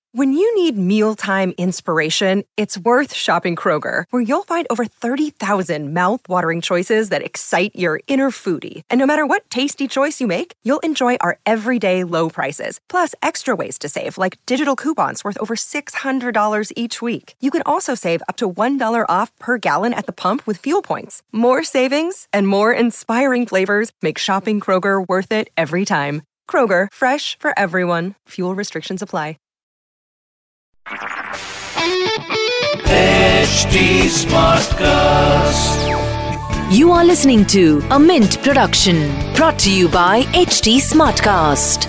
When you need mealtime inspiration, it's worth shopping Kroger, where you'll find over 30,000 mouth-watering choices that excite your inner foodie. And no matter what tasty choice you make, you'll enjoy our everyday low prices, plus extra ways to save, like digital coupons worth over $600 each week. You can also save up to $1 off per gallon at the pump with fuel points. More savings and more inspiring flavors make shopping Kroger worth it every time. Kroger, fresh for everyone. Fuel restrictions apply. HT Smartcast. You are listening to a Mint production brought to you by HT Smartcast.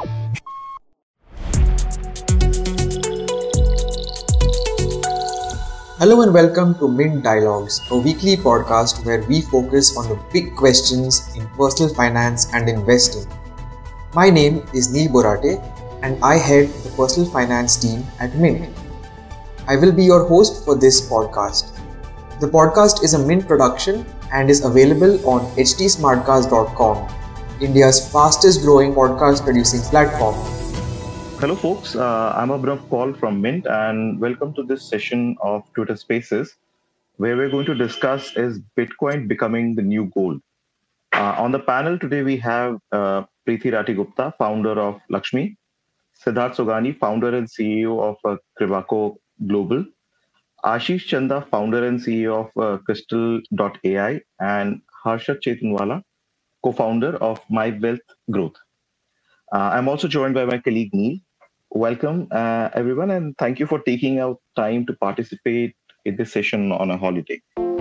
Hello and welcome to Mint Dialogues, a weekly podcast where we focus on the big questions in personal finance and investing. My name is Neil Borate and I head the personal finance team at Mint. I will be your host for this podcast. The podcast is a Mint production and is available on htsmartcast.com, India's fastest growing podcast producing platform. Hello folks, I'm Abhinav Paul from Mint and welcome to this session of Twitter Spaces, where we're going to discuss is Bitcoin becoming the new gold. On the panel today we have Preeti Ratigupta, founder of Lakshmi, Siddharth Sogani, founder and CEO of Krivako Global, Ashish Chanda, founder and CEO of Crystal.ai, and Harshad Chetanwala, co-founder of My Wealth Growth. I'm also joined by my colleague Neil. Welcome everyone, and thank you for taking out time to participate in this session on a holiday.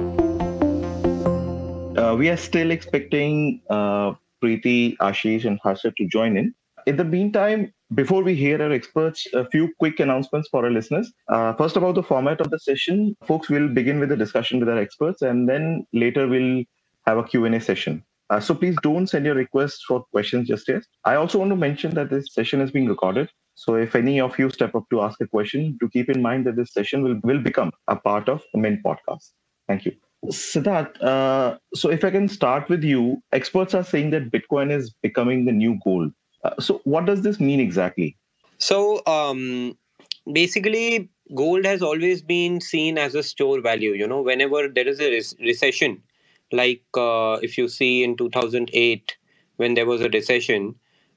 We are still expecting Preeti, Ashish, and Harshad to join in. In the meantime, before we hear our experts, a few quick announcements for our listeners. First, about the format of the session, folks will begin with a discussion with our experts, and then later we'll have a Q&A session. So please don't send your requests for questions just yet. I also want to mention that this session is being recorded. So if any of you step up to ask a question, do keep in mind that this session will become a part of the Mint podcast. Thank you. Siddharth, so if I can start with you, experts are saying that Bitcoin is becoming the new gold. So what does this mean exactly? So basically, gold has always been seen as a store value. You know, whenever there is a recession, like if you see in 2008, when there was a recession,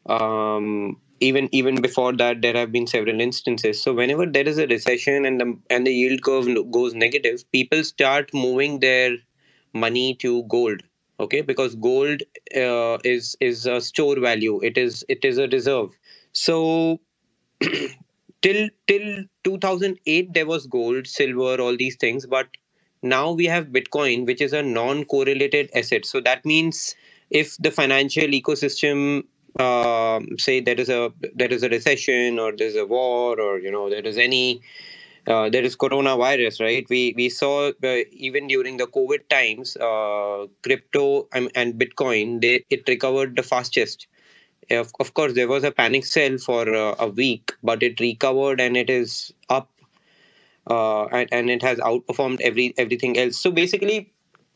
even before that, there have been several instances. So whenever there is a recession and the yield curve goes negative, people start moving their money to gold. Okay, because gold is a store value. It is a reserve. So till 2008 there was gold, silver, all these things, but now we have Bitcoin, which is a non-correlated asset. So that means if the financial ecosystem, say there is a recession, or there's a war, or there is any there is coronavirus, right? We saw even during the COVID times, crypto and Bitcoin, it recovered the fastest. Of course, there was a panic sell for a week, but it recovered and it is up, and it has outperformed everything else. So basically,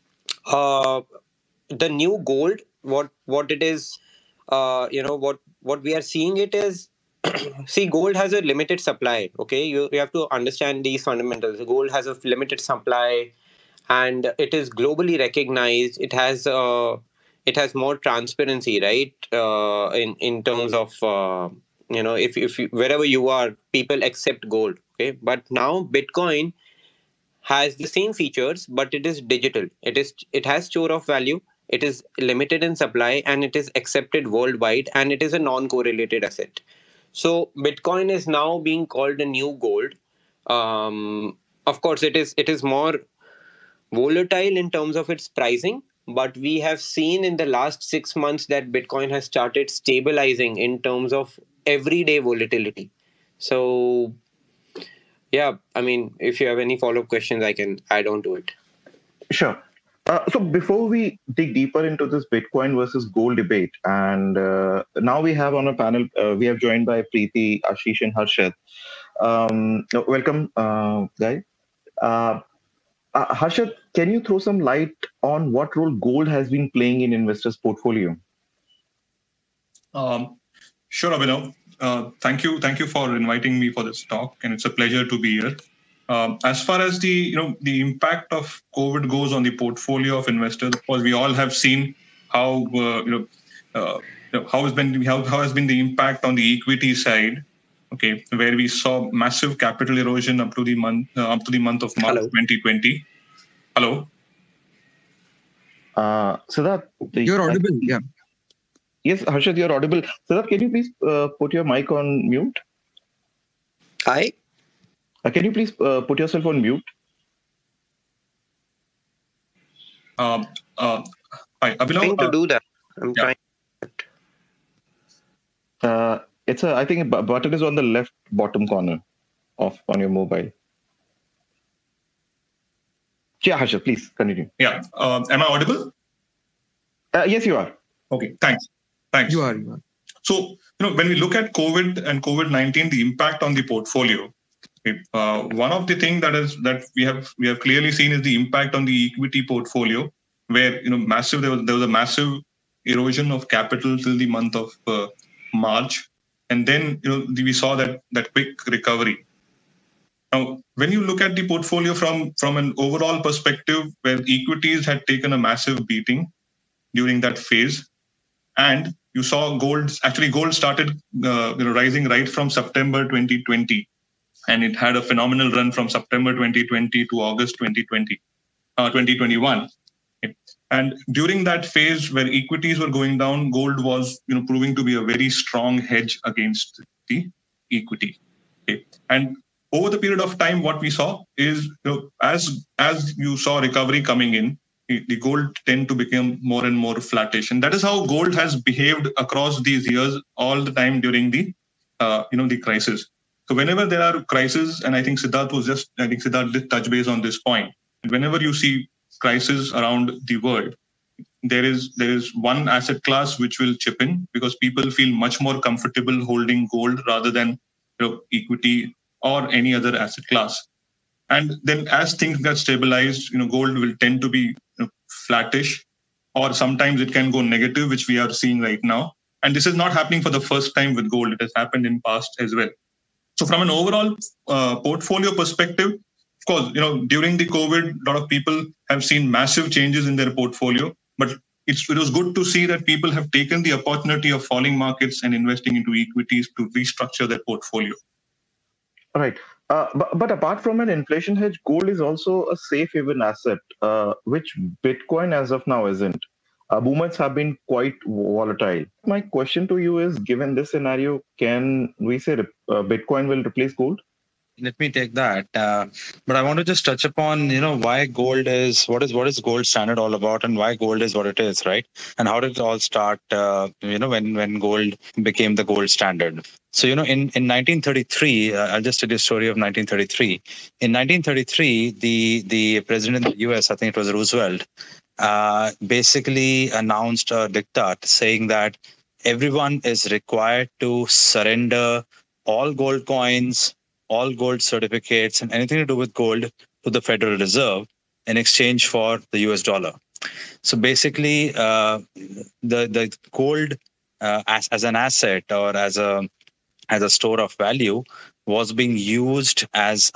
the new gold, what it is, what we are seeing it is, see, gold has a limited supply. Okay, you have to understand these fundamentals. Gold has a limited supply, and it is globally recognized. It has more transparency, right? In terms of if you, wherever you are, people accept gold. Okay, but now Bitcoin has the same features, but it is digital. It has store of value. It is limited in supply, and it is accepted worldwide, and it is a non-correlated asset. So Bitcoin is now being called a new gold. Of course, it is more volatile in terms of its pricing, but we have seen in the last 6 months that Bitcoin has started stabilizing in terms of everyday volatility. So yeah, I mean, if you have any follow-up questions, I can add on to it. Sure. So before we dig deeper into this Bitcoin versus gold debate, and now we have on a panel, we have joined by Preeti, Ashish, and Harshad. Welcome, guys. Harshad, can you throw some light on what role gold has been playing in investors' portfolio? Sure, Abhinav. Thank you for inviting me for this talk, and it's a pleasure to be here. As far as the impact of COVID goes on the portfolio of investors, of course, we all have seen how how has been the impact on the equity side. Okay, where we saw massive capital erosion up to the month of March 2020. Hello. Siddharth, You're audible. Yeah. Yes, Harshad, you're audible. Siddharth, can you please put your mic on mute? Hi. Can you please put yourself on mute? Hi, Abhinav. Trying to do that. I'm trying. I think a button is on the left bottom corner on your mobile. Yeah, Harshad, please continue. Yeah. Am I audible? Yes, you are. Okay. Thanks. You are. So, when we look at COVID and COVID-19, the impact on the portfolio, one of the things that we have clearly seen is the impact on the equity portfolio, where there was a massive erosion of capital till the month of March, and then we saw that quick recovery. Now, when you look at the portfolio from an overall perspective, where equities had taken a massive beating during that phase, and you saw gold started rising right from September 2020, and it had a phenomenal run from September 2020 to August 2021. And during that phase where equities were going down, gold was proving to be a very strong hedge against the equity. Okay. And over the period of time, what we saw is as you saw recovery coming in, the gold tend to become more and more flattish, and that is how gold has behaved across these years all the time during the the crisis. So whenever there are crises, and I think Siddharth did touch base on this point. Whenever you see crisis around the world, there is one asset class which will chip in, because people feel much more comfortable holding gold rather than equity or any other asset class. And then as things get stabilized, gold will tend to be flattish, or sometimes it can go negative, which we are seeing right now. And this is not happening for the first time with gold. It has happened in past as well. So from an overall portfolio perspective, of course, during the COVID, a lot of people have seen massive changes in their portfolio, but it was good to see that people have taken the opportunity of falling markets and investing into equities to restructure their portfolio. All right. But apart from an inflation hedge, gold is also a safe haven asset, which Bitcoin as of now isn't. Movements have been quite volatile. My question to you is, given this scenario, can we say Bitcoin will replace gold? Let me take that. But I want to just touch upon, why gold is, what is gold standard all about, and why gold is what it is, right? And how did it all start, when gold became the gold standard. So, in 1933, I'll just tell you a story of 1933. In 1933, the president of the US, I think it was Roosevelt, basically announced a diktat saying that everyone is required to surrender all gold coins, all gold certificates, and anything to do with gold to the Federal Reserve in exchange for the US dollar. So basically, the gold as an asset or as a store of value was being used as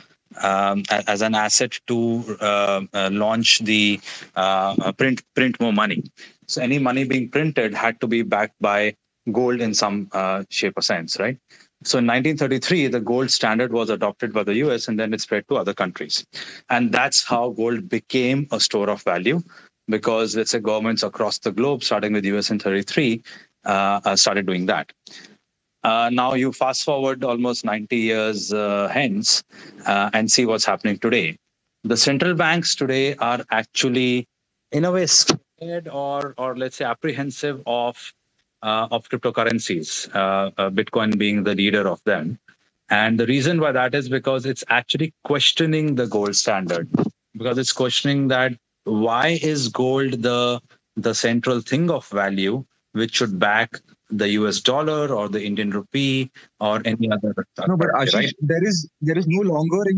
an asset to launch the print more money. So any money being printed had to be backed by gold in some shape or sense, right? So in 1933, the gold standard was adopted by the US, and then it spread to other countries. And that's how gold became a store of value, because let's say governments across the globe, starting with US in 33, started doing that. Now you fast forward almost 90 years hence and see what's happening today. The central banks today are actually, in a way, scared or let's say apprehensive of cryptocurrencies, Bitcoin being the leader of them. And the reason why that is because it's actually questioning the gold standard, because it's questioning that why is gold the central thing of value which should back the US dollar or the Indian rupee or any other. No, but Ashish, right? there is no longer any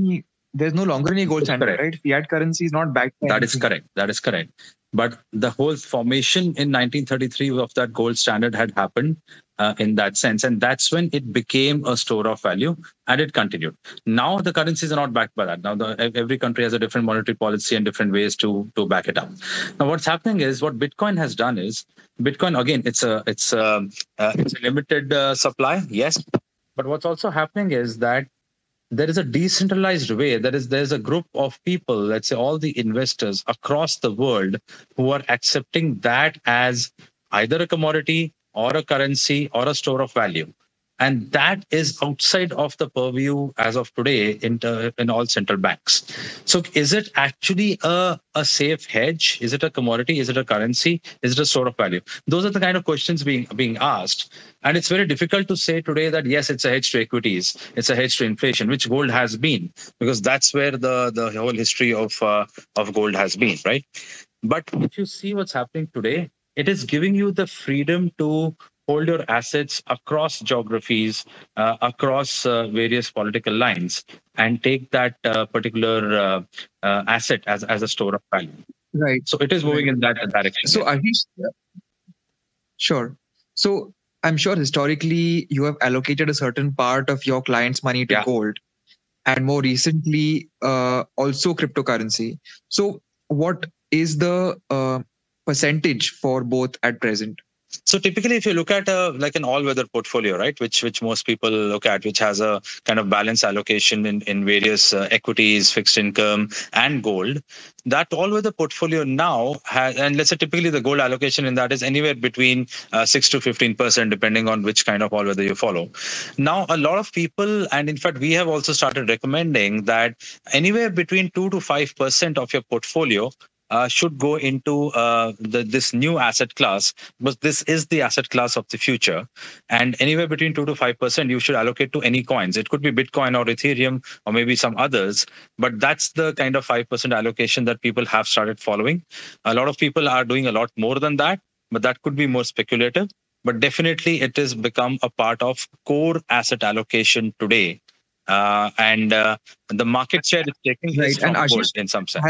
there's no longer any gold standard, right? Fiat currency is not backed by That is anything. correct. That is correct. But the whole formation in 1933 of that gold standard had happened in that sense. And that's when it became a store of value, and it continued. Now the currencies are not backed by that. Now every country has a different monetary policy and different ways to back it up. Now what's happening is, what Bitcoin has done is, Bitcoin, again, it's a limited supply, yes. But what's also happening is that there is a decentralized way. There's a group of people, let's say all the investors across the world, who are accepting that as either a commodity or a currency or a store of value. And that is outside of the purview as of today in all central banks. So is it actually a safe hedge? Is it a commodity? Is it a currency? Is it a store of value? Those are the kind of questions being asked. And it's very difficult to say today that, yes, it's a hedge to equities, it's a hedge to inflation, which gold has been, because that's where the whole history of gold has been, right? But if you see what's happening today, it is giving you the freedom to hold your assets across geographies, across various political lines, and take that particular asset as a store of value. Right. So it is moving in that direction. So Ashish, sure. So I'm sure historically you have allocated a certain part of your clients' money to gold, and more recently also cryptocurrency. So what is the percentage for both at present? So typically, if you look at like an all-weather portfolio, right, which most people look at, which has a kind of balanced allocation in various equities, fixed income, and gold, that all-weather portfolio now has, and let's say typically the gold allocation in that is anywhere between 6 to 15%, depending on which kind of all-weather you follow. Now, a lot of people, and in fact, we have also started recommending that anywhere between 2 to 5% of your portfolio should go into this new asset class, because this is the asset class of the future. And anywhere between 2 to 5% you should allocate to any coins. It could be Bitcoin or Ethereum or maybe some others, but that's the kind of 5% allocation that people have started following. A lot of people are doing a lot more than that, but that could be more speculative. But definitely it has become a part of core asset allocation today. And the market share is taking place from gold in some sense.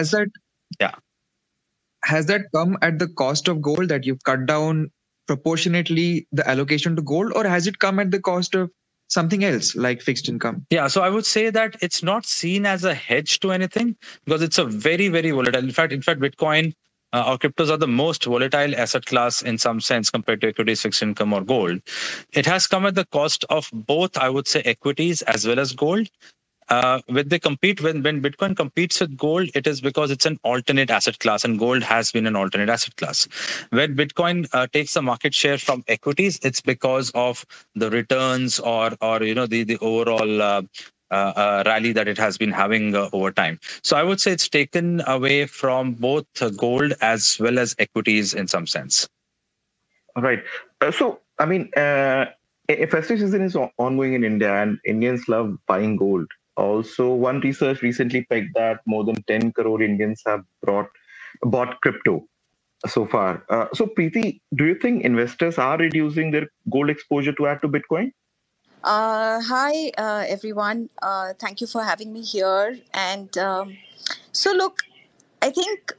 Has that come at the cost of gold, that you've cut down proportionately the allocation to gold, or has it come at the cost of something else like fixed income? Yeah, so I would say that it's not seen as a hedge to anything, because it's a very, very volatile. In fact, Bitcoin or cryptos are the most volatile asset class in some sense compared to equities, fixed income, or gold. It has come at the cost of both, I would say, equities as well as gold. When Bitcoin competes with gold, it is because it's an alternate asset class, and gold has been an alternate asset class. When Bitcoin takes the market share from equities, it's because of the returns or the overall rally that it has been having over time. So I would say it's taken away from both gold as well as equities in some sense. Right. So I mean, festive season is ongoing in India, and Indians love buying gold. Also, one research recently pegged that more than 10 crore Indians have bought crypto so far. So, Preeti, do you think investors are reducing their gold exposure to add to Bitcoin? Hi, everyone. Thank you for having me here. And so, look, I think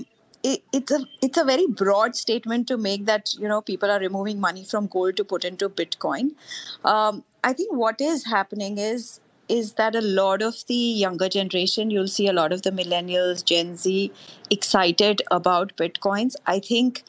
it's a very broad statement to make that people are removing money from gold to put into Bitcoin. I think what is happening is that a lot of the younger generation, you'll see a lot of the millennials, Gen Z, excited about Bitcoins. I think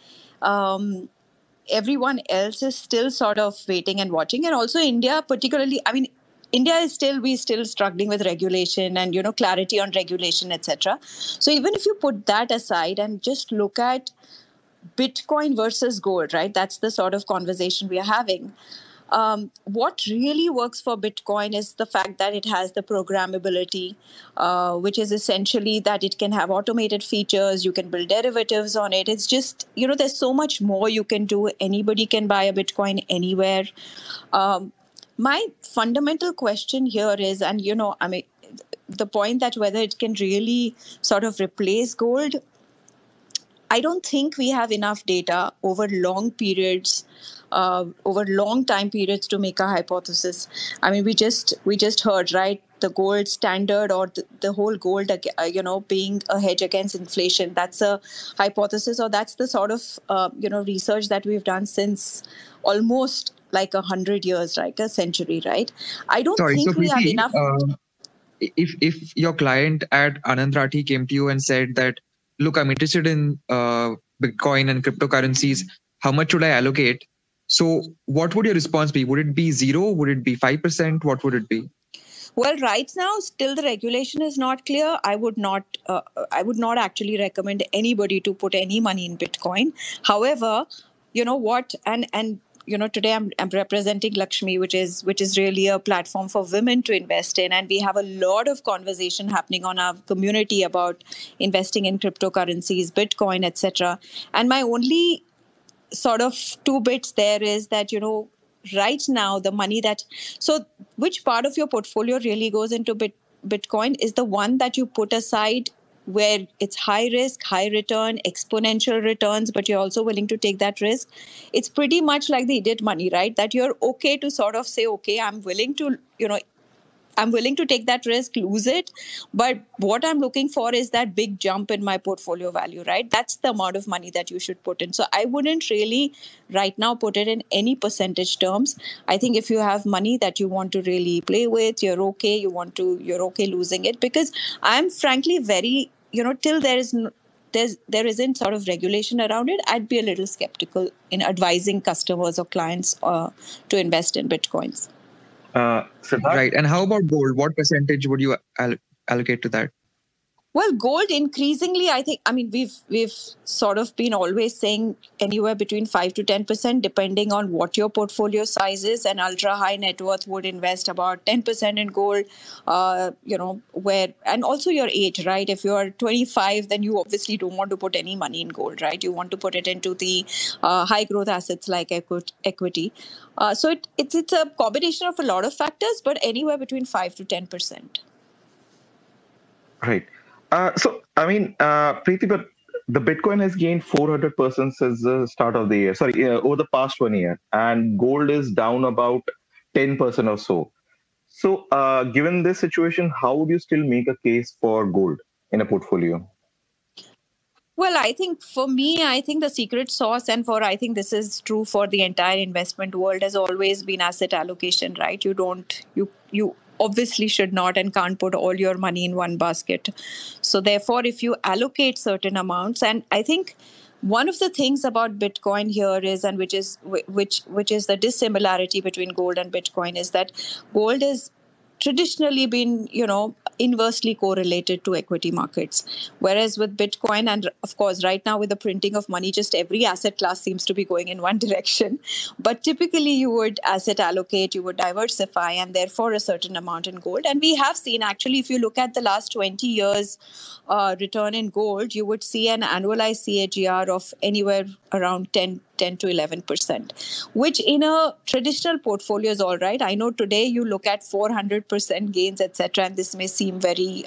everyone else is still sort of waiting and watching. And also India particularly, I mean, India is we're still struggling with regulation and, clarity on regulation, etc. So even if you put that aside and just look at Bitcoin versus gold, right? That's the sort of conversation we are having. What really works for Bitcoin is the fact that it has the programmability, which is essentially that it can have automated features. You can build derivatives on it. It's just, there's so much more you can do. Anybody can buy a Bitcoin anywhere. My fundamental question here is, and, I mean, the point that whether it can really sort of replace gold, I don't think we have enough data over long periods, over long time periods to make a hypothesis. I mean, we just heard, right? the gold standard or the whole gold, being a hedge against inflation. That's a hypothesis, or that's the sort of, research that we've done since almost like 100 years, like a century, right? I don't Sorry, so think we have Preeti, enough. if your client at Anand Rathi came to you and said that, look, I'm interested in Bitcoin and cryptocurrencies, how much should I allocate? So what would your response be? Would it be 0? Would it be 5%? What would it be? Well, right now, still the regulation is not clear. I would not actually recommend anybody to put any money in Bitcoin. However, you know what, and today I'm representing Lakshmi, which is really a platform for women to invest in, and we have a lot of conversation happening on our community about investing in cryptocurrencies, Bitcoin, etc. And my only sort of two bits there is that, right now the money so which part of your portfolio really goes into Bitcoin is the one that you put aside where it's high risk, high return, exponential returns, but you're also willing to take that risk. It's pretty much like the idiot money, right? That you're okay to sort of say, okay, I'm willing to take that risk, lose it. But what I'm looking for is that big jump in my portfolio value, right? That's the amount of money that you should put in. So I wouldn't really right now put it in any percentage terms. I think if you have money that you want to really play with, you're okay losing it, because I'm frankly very, till there isn't sort of regulation around it, I'd be a little skeptical in advising customers or clients to invest in Bitcoins. Right. And how about gold? What percentage would you allocate to that? Well, gold increasingly, we've sort of been always saying anywhere between 5 to 10%, depending on what your portfolio size is. And ultra high net worth would invest about 10% in gold, and also your age, right? If you're 25, then you obviously don't want to put any money in gold, right? You want to put it into the high growth assets like equity. So it's a combination of a lot of factors, but anywhere between 5 to 10%. Right. Preeti, but the Bitcoin has gained 400% since the start of the year. Over the past 1 year, and gold is down about 10% or so. So, given this situation, how would you still make a case for gold in a portfolio? Well, I think for me, the secret sauce, and I think this is true for the entire investment world, has always been asset allocation, right? You obviously should not and can't put all your money in one basket. So therefore, if you allocate certain amounts, and I think one of the things about Bitcoin here is, and which is the dissimilarity between gold and Bitcoin, is that gold is traditionally been, inversely correlated to equity markets. Whereas with Bitcoin, and of course, right now with the printing of money, just every asset class seems to be going in one direction. But typically you would asset allocate, you would diversify, and therefore a certain amount in gold. And we have seen, actually, if you look at the last 20 years return in gold, you would see an annualized CAGR of anywhere around 10 to 11%, which in a traditional portfolio is all right. I know today you look at 400% gains, etc., and this may seem very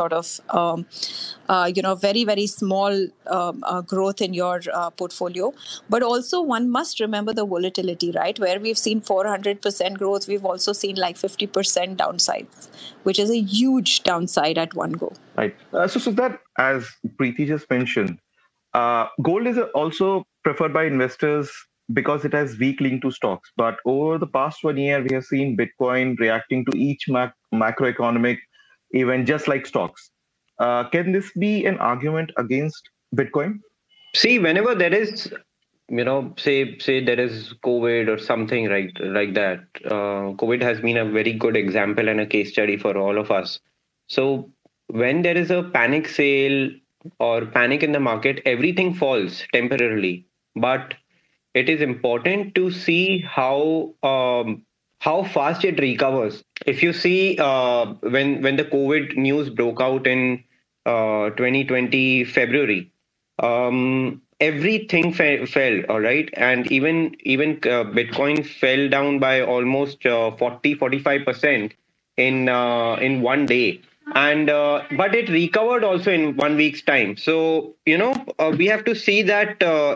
very, very small growth in your portfolio. But also one must remember the volatility, right? Where we've seen 400% growth, we've also seen like 50% downsides, which is a huge downside at one go. Right. So that, as Preeti just mentioned, gold is also preferred by investors because it has weak link to stocks. But over the past 1 year, we have seen Bitcoin reacting to each macroeconomic event just like stocks. Can this be an argument against Bitcoin? See, whenever there is, say there is COVID or something like that, COVID has been a very good example and a case study for all of us. So when there is a panic sale or panic in the market, everything falls temporarily. But it is important to see how fast it recovers. If you see when the COVID news broke out in 2020 February, everything fell, all right, and even Bitcoin fell down by almost 40-45% in 1 day. And but it recovered also in 1 week's time. So we have to see that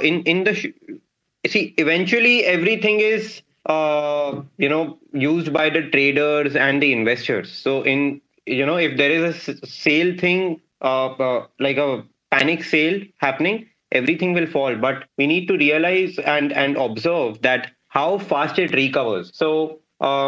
eventually everything is used by the traders and the investors. So in if there is a sale thing, like a panic sale happening, everything will fall. But we need to realize and observe that how fast it recovers. So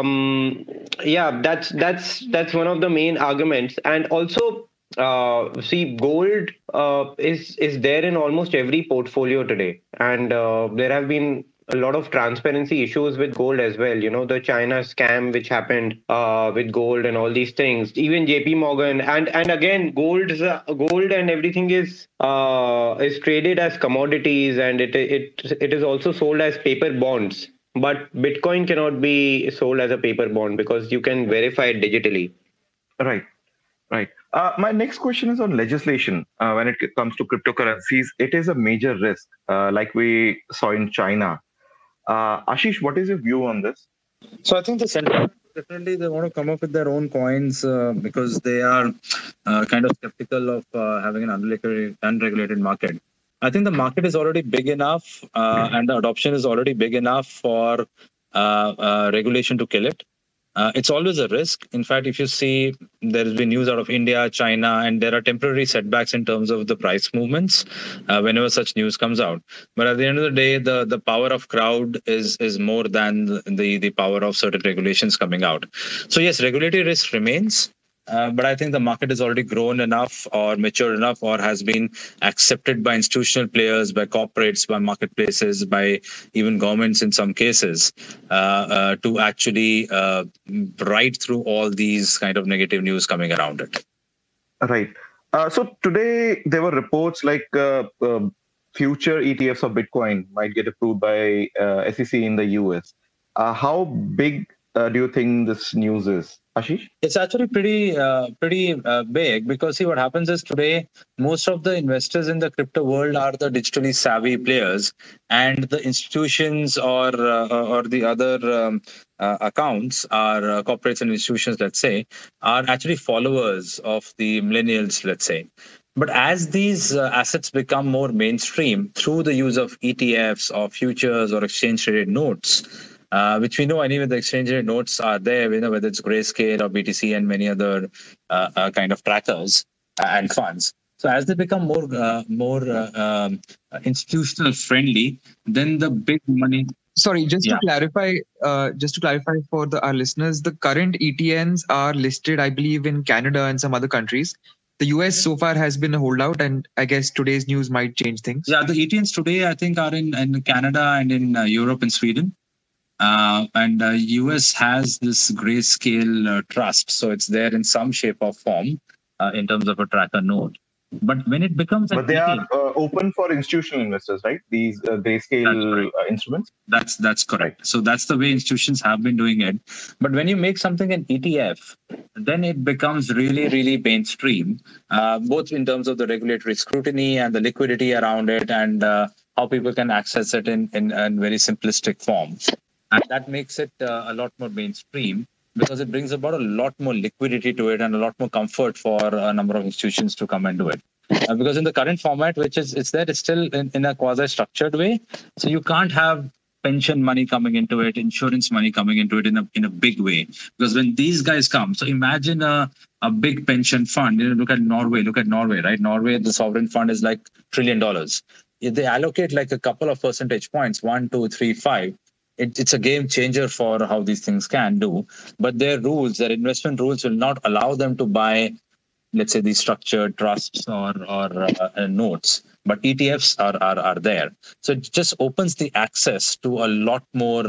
yeah, that's one of the main arguments. And also, see, gold is there in almost every portfolio today, and there have been a lot of transparency issues with gold as well. The China scam which happened with gold and all these things. Even JP Morgan and again, gold and everything is traded as commodities, and it is also sold as paper bonds. But Bitcoin cannot be sold as a paper bond because you can verify it digitally. Right. Right. My next question is on legislation. When it comes to cryptocurrencies, it is a major risk, like we saw in China. Ashish, what is your view on this? So I think the central bank definitely they want to come up with their own coins because they are kind of skeptical of having an unregulated market. I think the market is already big enough and the adoption is already big enough for regulation to kill it. It's always a risk. In fact, if you see, there has been news out of India, China, and there are temporary setbacks in terms of the price movements whenever such news comes out. But at the end of the day, the power of crowd is more than the power of certain regulations coming out. So yes, regulatory risk remains. But I think the market has already grown enough or matured enough or has been accepted by institutional players, by corporates, by marketplaces, by even governments in some cases to actually ride through all these kind of negative news coming around it. Right. So today there were reports like future ETFs of Bitcoin might get approved by SEC in the US. How big do you think this news is? Ashish? It's actually pretty big because see what happens is today most of the investors in the crypto world are the digitally savvy players, and the institutions or the other accounts are corporates and institutions, let's say, are actually followers of the millennials, let's say. But as these assets become more mainstream through the use of ETFs or futures or exchange traded notes, which we know anyway, the exchange rate notes are there, whether it's Grayscale or BTC and many other kind of trackers and funds. So as they become more institutional friendly, then the big money. Sorry, just to clarify for our listeners, the current ETNs are listed, I believe, in Canada and some other countries. The US so far has been a holdout, and I guess today's news might change things. Yeah, the ETNs today, I think, are in Canada and in Europe and Sweden. And US has this Grayscale trust, so it's there in some shape or form in terms of a tracker node. But when it becomes, but they are open for institutional investors, right? These Grayscale instruments. That's correct. So that's the way institutions have been doing it. But when you make something an ETF, then it becomes really, really mainstream, both in terms of the regulatory scrutiny and the liquidity around it, and how people can access it in very simplistic form. And that makes it a lot more mainstream because it brings about a lot more liquidity to it and a lot more comfort for a number of institutions to come and do it. Because in the current format, which is it's still in a quasi-structured way. So you can't have pension money coming into it, insurance money coming into it in a big way. Because when these guys come, so imagine a big pension fund. Look at Norway, right? Norway, the sovereign fund is like $1 trillion. If they allocate like a couple of percentage points, 1, 2, 3, 5, it's a game changer for how these things can do. But their investment rules will not allow them to buy, let's say, these structured trusts or notes. But ETFs are there. So it just opens the access to a lot more,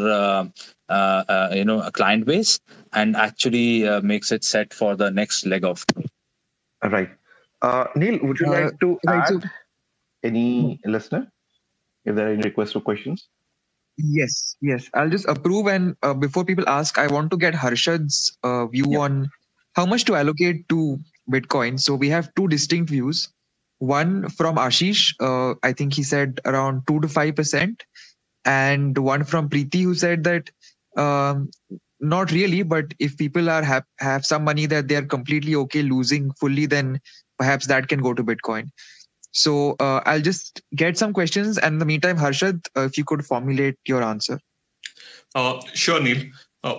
a client base and actually makes it set for the next leg of. Right. Neil, would you like to add any listener if there are any requests or questions? Yes. I'll just approve. And before people ask, I want to get Harshad's view on how much to allocate to Bitcoin. So we have two distinct views. One from Ashish, I think he said around 2 to 5%. And one from Preeti, who said that not really, but if people have some money that they are completely okay losing fully, then perhaps that can go to Bitcoin. So I'll just get some questions, and in the meantime, Harshad, if you could formulate your answer. Sure, Neil.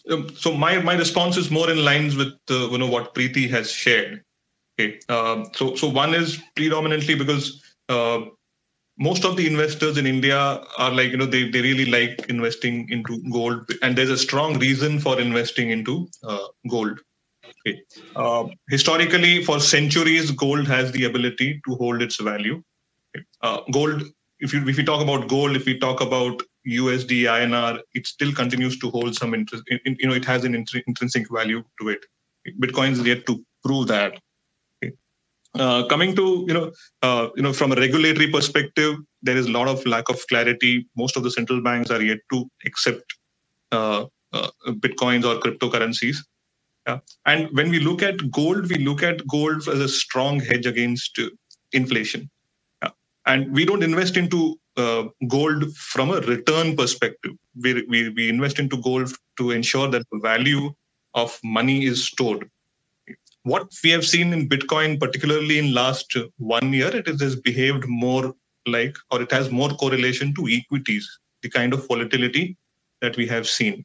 So my response is more in lines with what Preeti has shared. Okay, so one is predominantly because most of the investors in India are like, they really like investing into gold, and there's a strong reason for investing into gold. Okay. Historically, for centuries, gold has the ability to hold its value. Okay. Gold, if we talk about gold, if we talk about USD, INR, it still continues to hold some interest. It has an intrinsic value to it. Bitcoin is yet to prove that. Okay. Coming to from a regulatory perspective, there is a lot of lack of clarity. Most of the central banks are yet to accept bitcoins or cryptocurrencies. Yeah. And when we look at gold as a strong hedge against inflation. Yeah. And we don't invest into gold from a return perspective. We invest into gold to ensure that the value of money is stored. What we have seen in Bitcoin, particularly in last 1 year, it has behaved more like, or it has more correlation to equities, the kind of volatility that we have seen.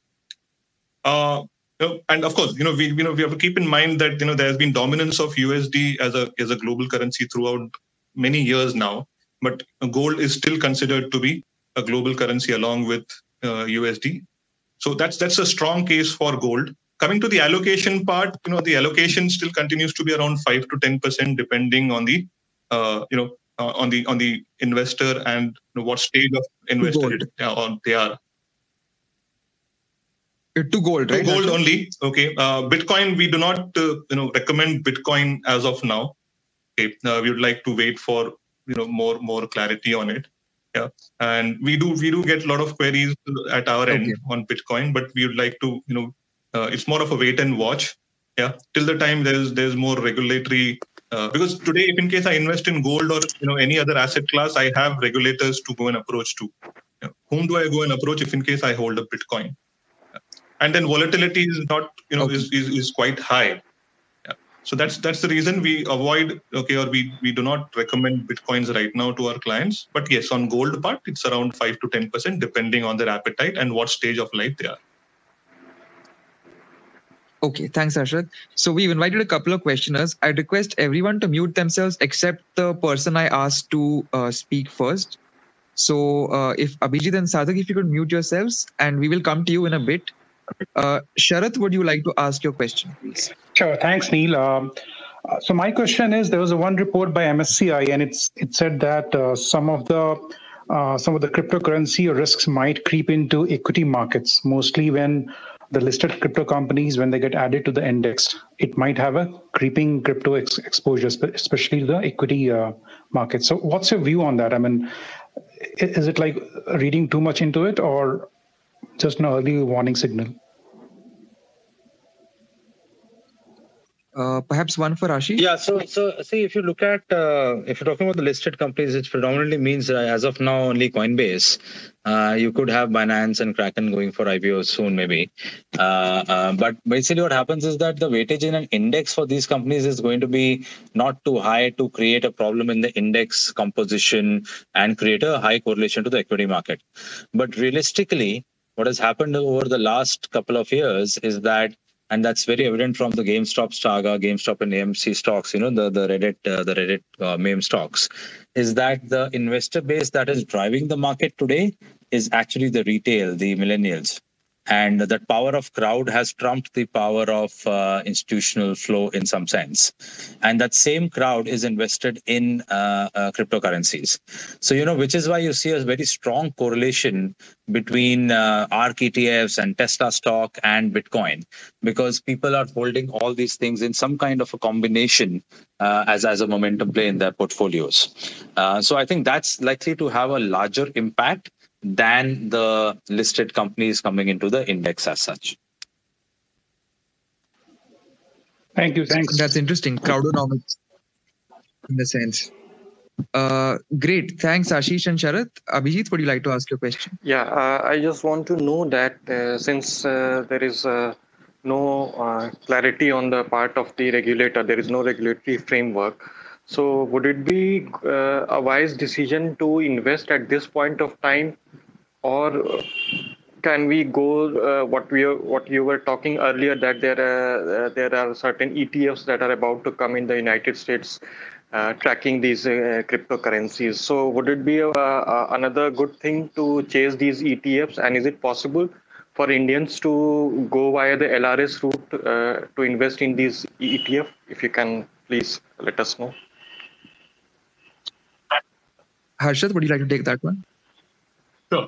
And of course, we have to keep in mind that there has been dominance of USD as a global currency throughout many years now, but gold is still considered to be a global currency along with USD. So that's a strong case for gold. Coming to the allocation part, the allocation still continues to be around 5 to 10%, depending on the on the investor and what stage of investor they are. To gold, right? To gold only. Okay. Bitcoin, we do not recommend Bitcoin as of now. Okay. We would like to wait for more clarity on it. Yeah. And we do get a lot of queries at our end on Bitcoin, but we would like to it's more of a wait and watch. Yeah. Till the time there's more regulatory. Because today, if in case I invest in gold or any other asset class, I have regulators to go and approach to. Whom do I go and approach if in case I hold a Bitcoin? And then volatility is not, is quite high. Yeah. So that's the reason we avoid, or we do not recommend Bitcoins right now to our clients. But yes, on gold part, it's around 5 to 10%, depending on their appetite and what stage of life they are. Okay, thanks, Arshad. So we've invited a couple of questioners. I request everyone to mute themselves except the person I asked to speak first. So if Abhijit and Sadhak, if you could mute yourselves, and we will come to you in a bit. Sharath, would you like to ask your question, please? Sure. Thanks, Neil. So my question is, there was one report by MSCI, and it said that some of the cryptocurrency risks might creep into equity markets, mostly when the listed crypto companies, when they get added to the index, it might have a creeping crypto exposure, especially the equity market. So what's your view on that? I mean, is it like reading too much into it, or just an early warning signal? Perhaps one for Ashish. Yeah. So see, if you look at if you're talking about the listed companies, it predominantly means as of now only Coinbase. You could have Binance and Kraken going for IPOs soon, maybe. But basically, what happens is that the weightage in an index for these companies is going to be not too high to create a problem in the index composition and create a high correlation to the equity market. But realistically, what has happened over the last couple of years is that, and that's very evident from the GameStop saga, GameStop and AMC stocks, the Reddit meme stocks, is that the investor base that is driving the market today is actually the retail, the millennials. And that power of crowd has trumped the power of institutional flow in some sense. And that same crowd is invested in cryptocurrencies. So, which is why you see a very strong correlation between ARK ETFs and Tesla stock and Bitcoin, because people are holding all these things in some kind of a combination as a momentum play in their portfolios. So I think that's likely to have a larger impact than the listed companies coming into the index as such. Thank you. Thanks. That's interesting. Crowdonomics in the sense. Great. Thanks, Ashish and Sharath. Abhijit, would you like to ask your question? Yeah, I just want to know that since there is no clarity on the part of the regulator, there is no regulatory framework. So would it be a wise decision to invest at this point of time, or can we go what you were talking earlier, that there are certain ETFs that are about to come in the United States tracking these cryptocurrencies. So would it be another good thing to chase these ETFs, and is it possible for Indians to go via the LRS route to invest in these ETF? If you can please let us know. Harshad, would you like to take that one? Sure.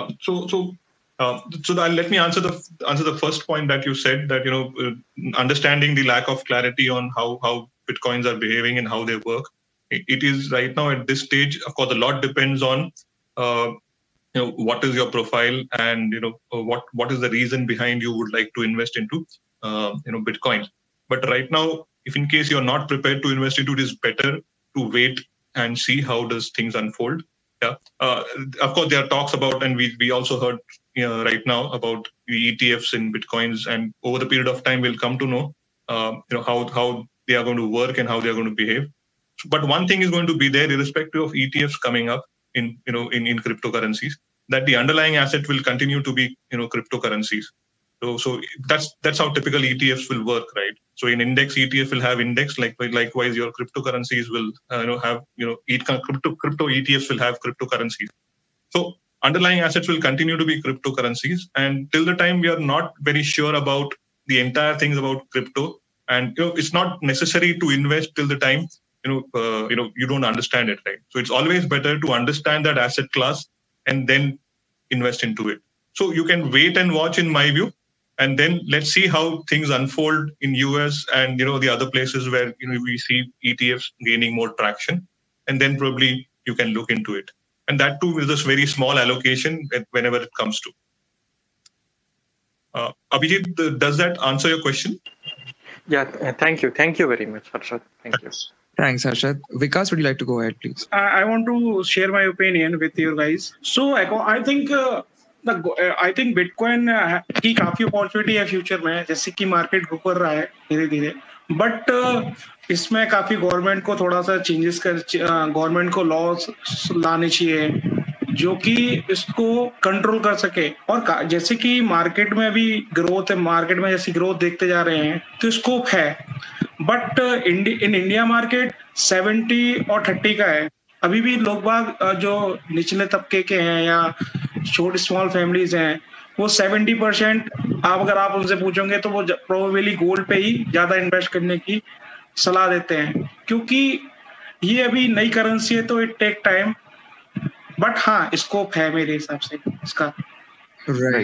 Let me answer the first point that you said, that understanding the lack of clarity on how Bitcoins are behaving and how they work. It is right now at this stage. Of course, a lot depends on what is your profile, and what is the reason behind you would like to invest into Bitcoin. But right now, if in case you're not prepared to invest into it, is better to wait and see how does things unfold. Yeah. Of course, there are talks about, and we also heard right now about the ETFs in Bitcoins, and over the period of time, we'll come to know how they are going to work and how they are going to behave. But one thing is going to be there, irrespective of ETFs coming up in cryptocurrencies, that the underlying asset will continue to be cryptocurrencies. So that's how typical ETFs will work, right? So in index, ETF will have index, likewise your cryptocurrencies will have crypto ETFs will have cryptocurrencies. So underlying assets will continue to be cryptocurrencies, and till the time we are not very sure about the entire things about crypto, and it's not necessary to invest till the time you don't understand it, right? So it's always better to understand that asset class and then invest into it. So you can wait and watch, in my view, and then let's see how things unfold in US and the other places where we see ETFs gaining more traction, and then probably you can look into it. And that too with this very small allocation whenever it comes to. Abhijit, does that answer your question? Yeah, thank you. Thank you very much, Harshad. Thank you. Thanks, Harshad. Vikas, would you like to go ahead, please? I want to share my opinion with you guys. So I think bitcoin की काफी opportunity है future में, जैसे कि market grow कर रहा है धीरे धीरे, बट इसमें काफी गवर्नमेंट को थोड़ा सा चेंजेस गवर्नमेंट को लॉस लाने चाहिए जो कि इसको कंट्रोल कर सके। और जैसे कि मार्केट में अभी ग्रोथ है, मार्केट में जैसी ग्रोथ देखते जा रहे हैं तो स्कोप है, बट इन इंडिया मार्केट 70 और 30 का है। अभी भी लोग बाग जो निचले तबके के हैं या छोटे स्मॉल फैमिलीज हैं, वो 70% अगर आप उनसे पूछोगे तो वो प्रोबेबली गोल्ड पे ही ज्यादा इन्वेस्ट करने की सलाह देते हैं, क्योंकि ये अभी नई करेंसी है तो इट टेक टाइम, बट हाँ स्कोप है मेरे हिसाब से इसका। Right.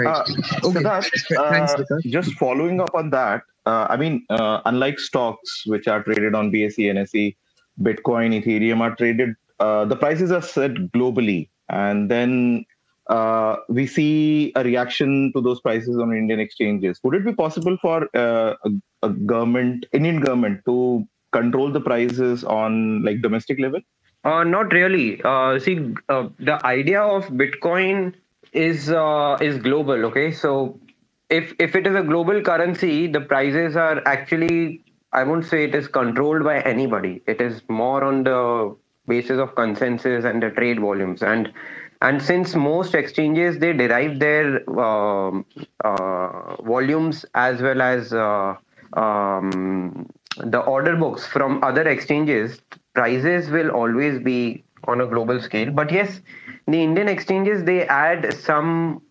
Okay. Just following up on that, unlike stocks which are traded on BSE, NSE, Bitcoin, Ethereum are traded, the prices are set globally, and then we see a reaction to those prices on Indian exchanges. Would it be possible for Indian government to control the prices on domestic level? Not really. The idea of Bitcoin is global. Okay, so if it is a global currency, the prices are actually, I won't say it is controlled by anybody. It is more on the basis of consensus and the trade volumes. And since most exchanges, they derive their volumes as well as the order books from other exchanges, prices will always be on a global scale. But yes, the Indian exchanges, they add some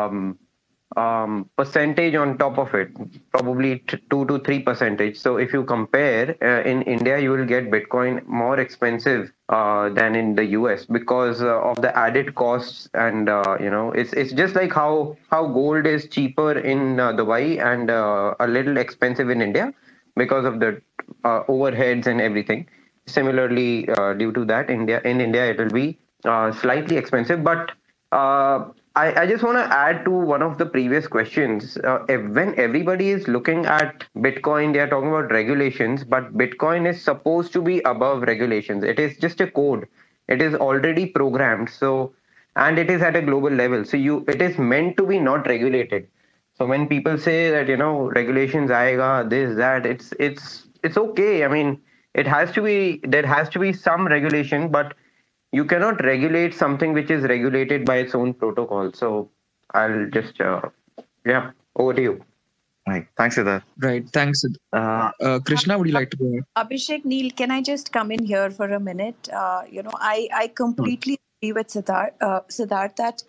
percentage on top of it, probably 2 to 3%. So if you compare in India, you will get Bitcoin more expensive than in the US because of the added costs, and it's just like how gold is cheaper in Dubai and a little expensive in India because of the overheads and everything. Similarly, due to that, in India it will be slightly expensive. But I just want to add to one of the previous questions. When everybody is looking at Bitcoin, they are talking about regulations, but Bitcoin is supposed to be above regulations. It is just a code. It is already programmed. So, and it is at a global level. So it is meant to be not regulated. So when people say that, regulations aayega, this, that, it's okay. I mean, there has to be some regulation, but you cannot regulate something which is regulated by its own protocol. So I'll just, over to you. Right. Thanks, Siddharth. Right. Thanks. Krishna, would you like to go ahead? Abhishek, Neil, can I just come in here for a minute? I completely agree with Siddharth that,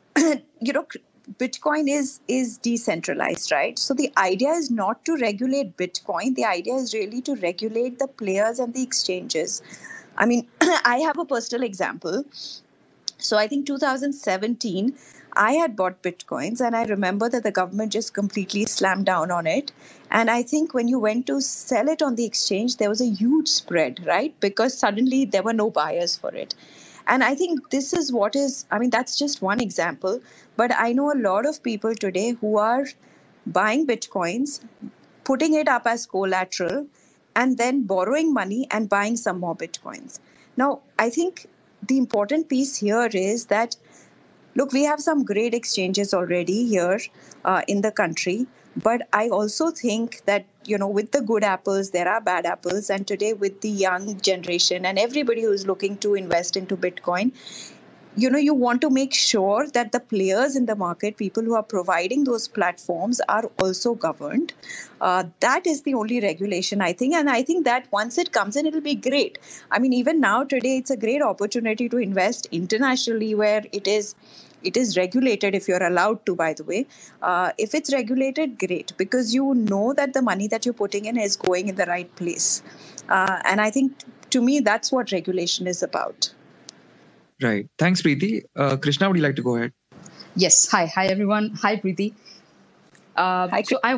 Bitcoin is decentralized, right? So the idea is not to regulate Bitcoin. The idea is really to regulate the players and the exchanges. I mean, I have a personal example. So I think 2017, I had bought Bitcoins and I remember that the government just completely slammed down on it. And I think when you went to sell it on the exchange, there was a huge spread, right? Because suddenly there were no buyers for it. And I think this is that's just one example. But I know a lot of people today who are buying Bitcoins, putting it up as collateral, and then borrowing money and buying some more Bitcoins. Now, I think the important piece here is that, look, we have some great exchanges already here in the country. But I also think that, with the good apples, there are bad apples. And today with the young generation and everybody who is looking to invest into Bitcoin, you want to make sure that the players in the market, people who are providing those platforms, are also governed. That is the only regulation, I think. And I think that once it comes in, it'll be great. I mean, even now, today, it's a great opportunity to invest internationally where it is regulated, if you're allowed to, by the way. If it's regulated, great, because you know that the money that you're putting in is going in the right place. And I think, to me, that's what regulation is about. Right. Thanks, Preeti. Krishna, would you like to go ahead? Yes. Hi, everyone. Hi, Preeti. Hi.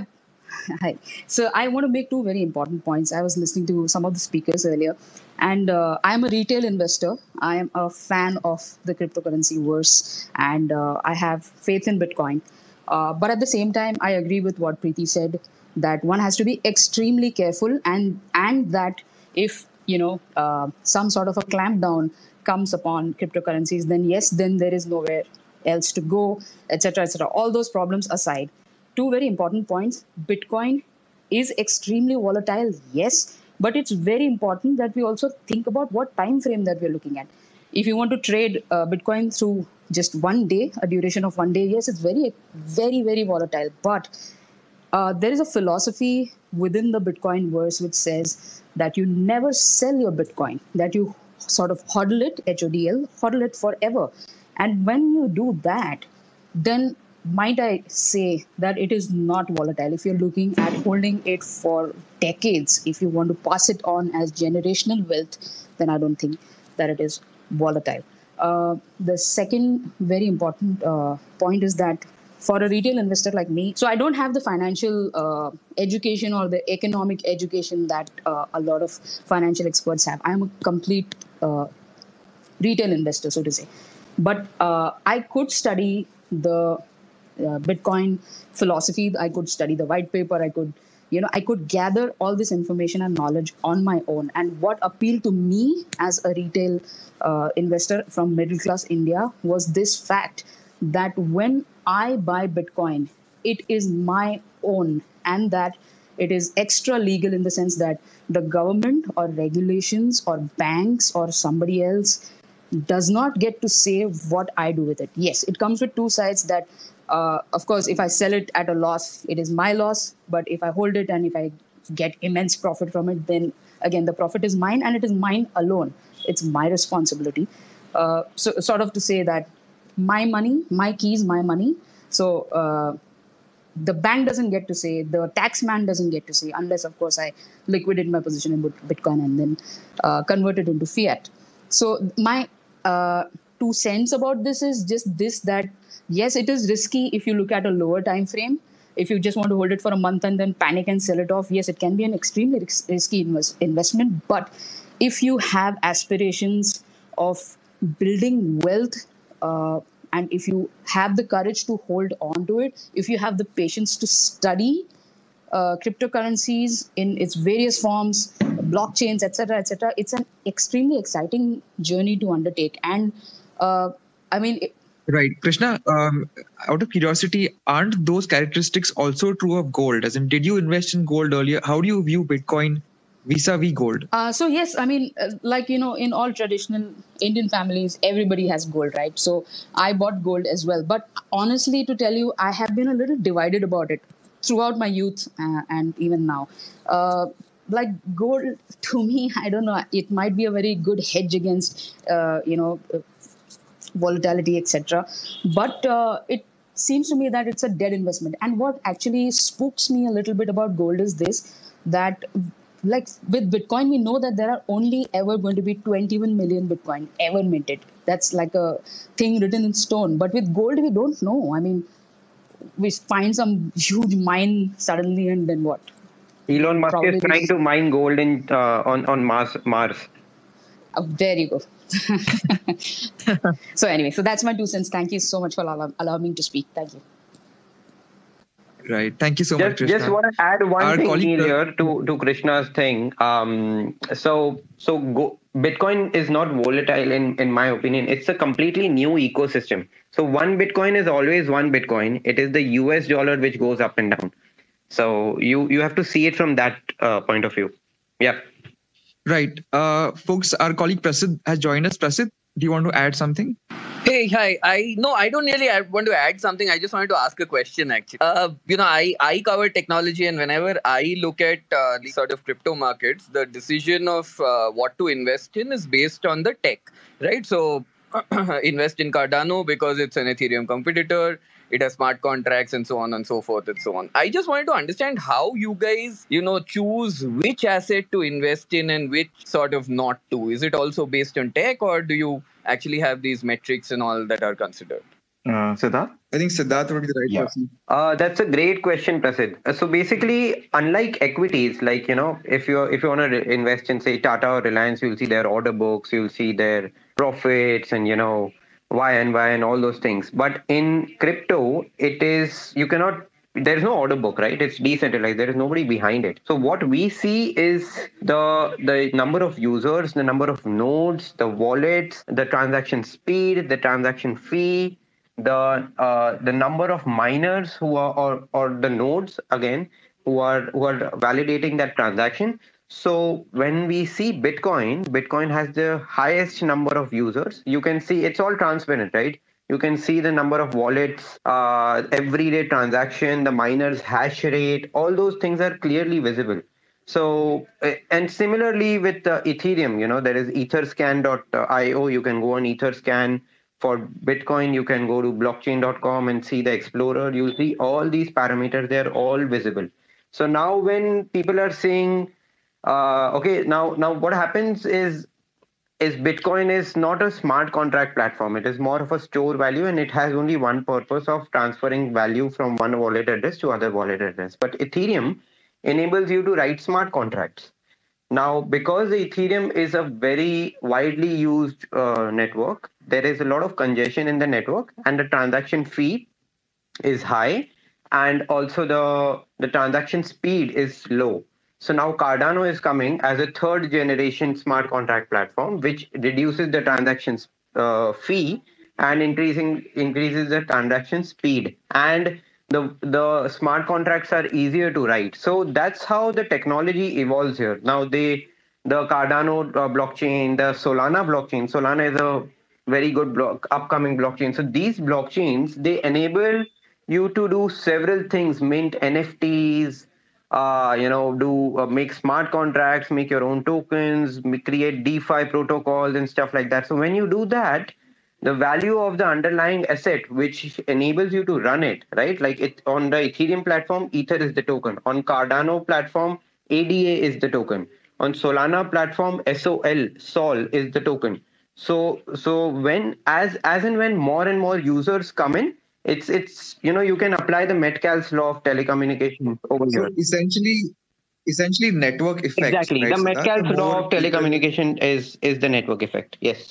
So I want to make two very important points. I was listening to some of the speakers earlier, and I am a retail investor. I am a fan of the cryptocurrency verse, and I have faith in Bitcoin. But at the same time, I agree with what Preeti said, that one has to be extremely careful, and that if some sort of a clampdown comes upon cryptocurrencies, then there is nowhere else to go, etc., etc. All those problems aside, two very important points. Bitcoin is extremely volatile, yes, but it's very important that we also think about what time frame that we're looking at. If you want to trade Bitcoin through just 1 day, a duration of 1 day, yes, it's very, very, very volatile. But there is a philosophy within the Bitcoin verse which says that you never sell your Bitcoin, that you sort of hodl it, HODL, hodl it forever. And when you do that, then might I say that it is not volatile. If you're looking at holding it for decades, if you want to pass it on as generational wealth, then I don't think that it is volatile. The second very important point is that for a retail investor like me, so I don't have the financial education or the economic education that a lot of financial experts have. I'm a complete retail investor, so to say. But I could study the Bitcoin philosophy. I could study the white paper. I could gather all this information and knowledge on my own. And what appealed to me as a retail investor from middle class India was this fact that when I buy Bitcoin, it is my own, and that it is extra legal in the sense that the government or regulations or banks or somebody else does not get to say what I do with it. Yes, it comes with two sides that, of course, if I sell it at a loss, it is my loss. But if I hold it and if I get immense profit from it, then again, the profit is mine and it is mine alone. It's my responsibility. So sort of to say that my money, my keys, my money. So the bank doesn't get to say, the tax man doesn't get to say, unless, of course, I liquidate my position in Bitcoin and then convert it into fiat. So my 2 cents about this is just this, that yes, it is risky if you look at a lower time frame. If you just want to hold it for a month and then panic and sell it off, yes, it can be an extremely risky investment. But if you have aspirations of building wealth, and if you have the courage to hold on to it, if you have the patience to study cryptocurrencies in its various forms, blockchains, etc., it's an extremely exciting journey to undertake. And right, Krishna, out of curiosity, aren't those characteristics also true of gold? As in, did you invest in gold earlier? How do you view Bitcoin vis-a-vis gold? So yes, I mean, like, in all traditional Indian families, everybody has gold, right? So I bought gold as well. But honestly, to tell you, I have been a little divided about it throughout my youth and even now. Like gold, to me, I don't know, it might be a very good hedge against, volatility, etc. But it seems to me that it's a dead investment. And what actually spooks me a little bit about gold is this, that like with Bitcoin, we know that there are only ever going to be 21 million Bitcoin ever minted. That's like a thing written in stone. But with gold, we don't know. I mean, we find some huge mine suddenly, and then what? Elon Musk Probably is trying to mine gold on Mars. Oh, there you go. So anyway, so that's my 2 cents. Thank you so much for allowing me to speak. Thank you. Right. Thank you so much, Krishna. Just want to add one Our thing colleague, here to Krishna's thing. Bitcoin is not volatile in my opinion. It's a completely new ecosystem. So one Bitcoin is always one Bitcoin. It is the US dollar which goes up and down. So you have to see it from that point of view. Yeah. Right. Folks, our colleague Prasid has joined us. Prasid, do you want to add something? Hey, hi. I don't really want to add something. I just wanted to ask a question, actually. I cover technology, and whenever I look at the sort of crypto markets, the decision of what to invest in is based on the tech, right? So invest in Cardano because it's an Ethereum competitor. It has smart contracts and so on and so forth and so on. I just wanted to understand how you guys, choose which asset to invest in and which sort of not to. Is it also based on tech, or do you actually have these metrics and all that are considered? Siddharth? I think Siddharth would be the right person. That's a great question, Prasid. So basically, unlike equities, like, if you want to invest in, say, Tata or Reliance, you'll see their order books, you'll see their profits and, Y and all those things. But in crypto, there's no order book, right? It's decentralized. There is nobody behind it. So what we see is the number of users, the number of nodes, the wallets, the transaction speed, the transaction fee, the number of miners who are or the nodes again who are validating that transaction. So when we see Bitcoin has the highest number of users. You can see it's all transparent, right? You can see the number of wallets, everyday transaction, the miners hash rate, all those things are clearly visible. So, and similarly with Ethereum, there is etherscan.io. You can go on Etherscan. For Bitcoin, you can go to blockchain.com and see the Explorer. You'll see all these parameters. They're all visible. So now when people are saying, okay, now what happens is Bitcoin is not a smart contract platform. It is more of a store value, and it has only one purpose of transferring value from one wallet address to other wallet address. But Ethereum enables you to write smart contracts. Now, because Ethereum is a very widely used network, there is a lot of congestion in the network, and the transaction fee is high, and also the transaction speed is low. So now Cardano is coming as a third generation smart contract platform, which reduces the transaction fee and increases the transaction speed. And the smart contracts are easier to write. So that's how the technology evolves here. Now the Cardano blockchain, the Solana blockchain. Solana is a very good upcoming blockchain. So these blockchains, they enable you to do several things: mint NFTs, make smart contracts, make your own tokens, create DeFi protocols and stuff like that. So when you do that, the value of the underlying asset, which enables you to run it, right? Like it on the Ethereum platform, Ether is the token. On Cardano platform, ADA is the token. On Solana platform, Sol is the token. So when as and when more and more users come in, it's you can apply the Metcalfe's law of telecommunication over here. Essentially network effect. Exactly. Right? The Metcalfe's law of telecommunication is the network effect. Yes.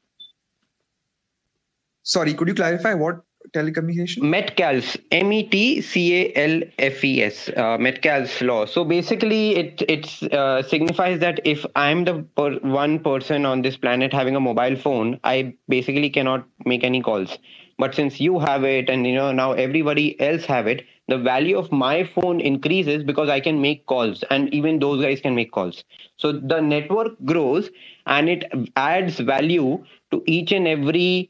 Sorry, could you clarify what telecommunication? Metcalfe's, METCALFES, Metcalfe's law. So basically, it signifies that if I'm the one person on this planet having a mobile phone, I basically cannot make any calls. But since you have it, and now everybody else have it, the value of my phone increases because I can make calls, and even those guys can make calls. So the network grows and it adds value to each and every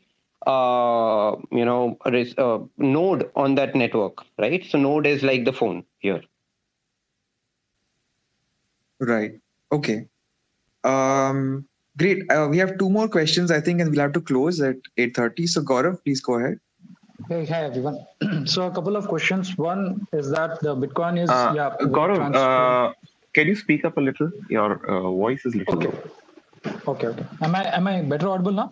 node on that network, right? So node is like the phone here. Right. Okay. Great. We have two more questions, I think, and we'll have to close at 8:30. So Gaurav, please go ahead. Hey, hi everyone. So a couple of questions. One is that the Bitcoin is Gaurav, can you speak up a little? Your voice is little low. Okay. Am I better audible now?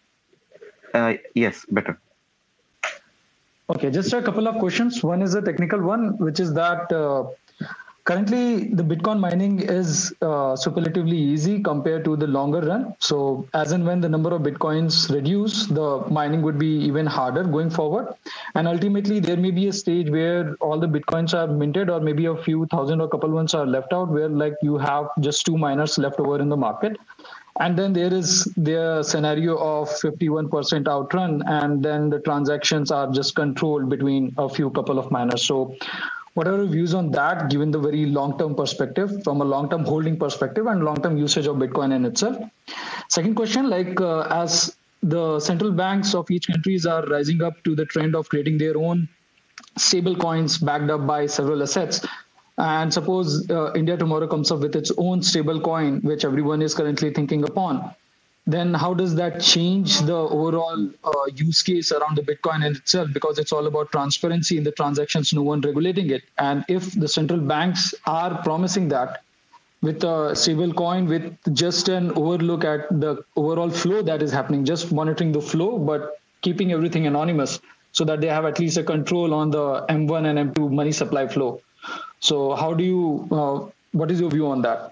Yes, better. Okay, just a couple of questions. One is a technical one, which is that currently the Bitcoin mining is superlatively easy compared to the longer run. So as and when the number of Bitcoins reduce, the mining would be even harder going forward. And ultimately, there may be a stage where all the Bitcoins are minted, or maybe a few thousand or couple ones are left out, where like you have just 2 miners left over in the market. And then there is the scenario of 51% outrun, and then the transactions are just controlled between a few couple of miners. So what are your views on that, given the very long-term perspective, from a long-term holding perspective and long-term usage of Bitcoin in itself? Second question, as the central banks of each countries are rising up to the trend of creating their own stable coins backed up by several assets, and suppose India tomorrow comes up with its own stable coin, which everyone is currently thinking upon, then how does that change the overall use case around the Bitcoin in itself? Because it's all about transparency in the transactions, no one regulating it. And if the central banks are promising that with a stable coin, with just an overlook at the overall flow that is happening, just monitoring the flow, but keeping everything anonymous so that they have at least a control on the M1 and M2 money supply flow. So how do you, what is your view on that?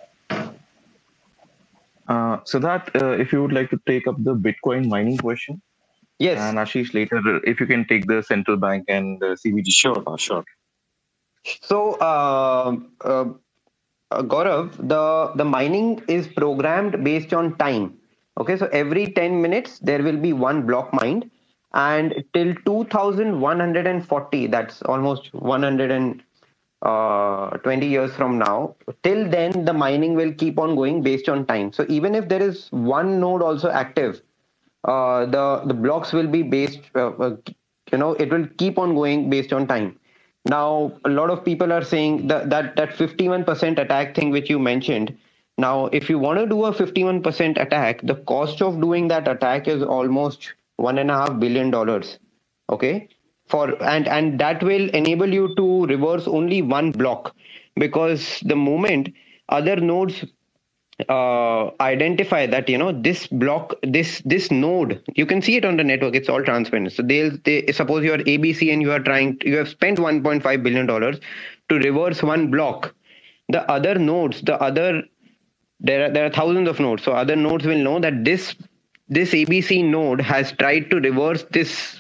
So that if you would like to take up the Bitcoin mining question. Yes. And Ashish, later, if you can take the central bank and CBDC. Sure. So, Gaurav, the mining is programmed based on time. Okay, so every 10 minutes, there will be one block mined. And till 2140, that's almost 120 years from now, till then the mining will keep on going based on time. So even if there is one node also active, the blocks will be based, it will keep on going based on time. Now, a lot of people are saying that 51% attack thing which you mentioned. Now, if you want to do a 51% attack, the cost of doing that attack is almost $1.5 billion. Okay. And that will enable you to reverse only one block, because the moment other nodes identify that this block, this node, you can see it on the network, it's all transparent. So they suppose you are ABC and you have spent $1.5 billion to reverse one block. The other nodes, there are thousands of nodes, so other nodes will know that this ABC node has tried to reverse this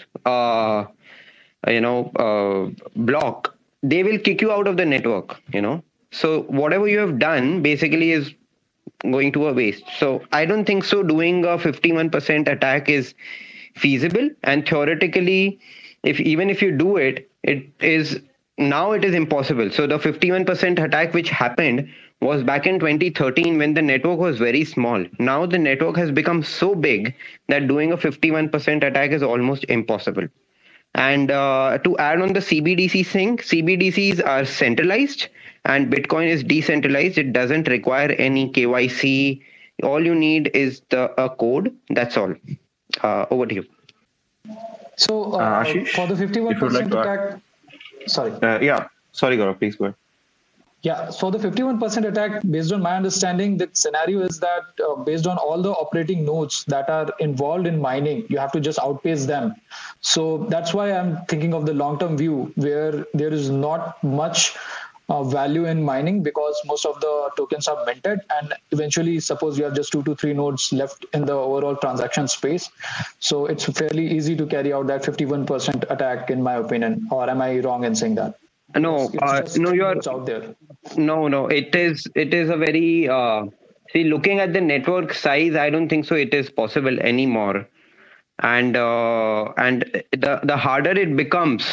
block. They will kick you out of the network, so whatever you have done basically is going to a waste. So I don't think so doing a 51% attack is feasible, and theoretically, even if you do it, it is impossible. So the 51% attack which happened was back in 2013 when the network was very small. Now the network has become so big that doing a 51% attack is almost impossible. And to add on the CBDC thing, CBDCs are centralized and Bitcoin is decentralized. It doesn't require any KYC. All you need is a code. That's all. Over to you. So Ashish, for the 51% attack, sorry. Sorry, Gaurav, please go ahead. Yeah, so the 51% attack, based on my understanding, the scenario is that based on all the operating nodes that are involved in mining, you have to just outpace them. So that's why I'm thinking of the long-term view, where there is not much value in mining, because most of the tokens are minted, and eventually suppose you have just 2 to 3 nodes left in the overall transaction space. So it's fairly easy to carry out that 51% attack, in my opinion. Or am I wrong in saying that? No, you are out there. No, it is a very looking at the network size, I don't think so it is possible anymore. And the harder it becomes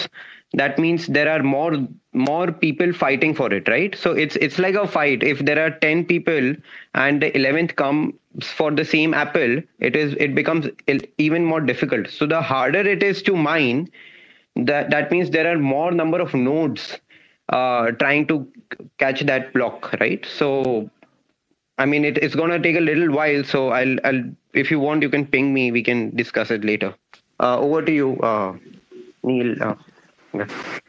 that means there are more people fighting for it, right? So it's like a fight. If there are 10 people and the 11th comes for the same apple, it becomes even more difficult. So the harder it is to mine, that means there are more number of nodes trying to catch that block, right? So I mean, it's going to take a little while. So I'll if you want, you can ping me. We can discuss it later. Over to you, Neil. Yeah.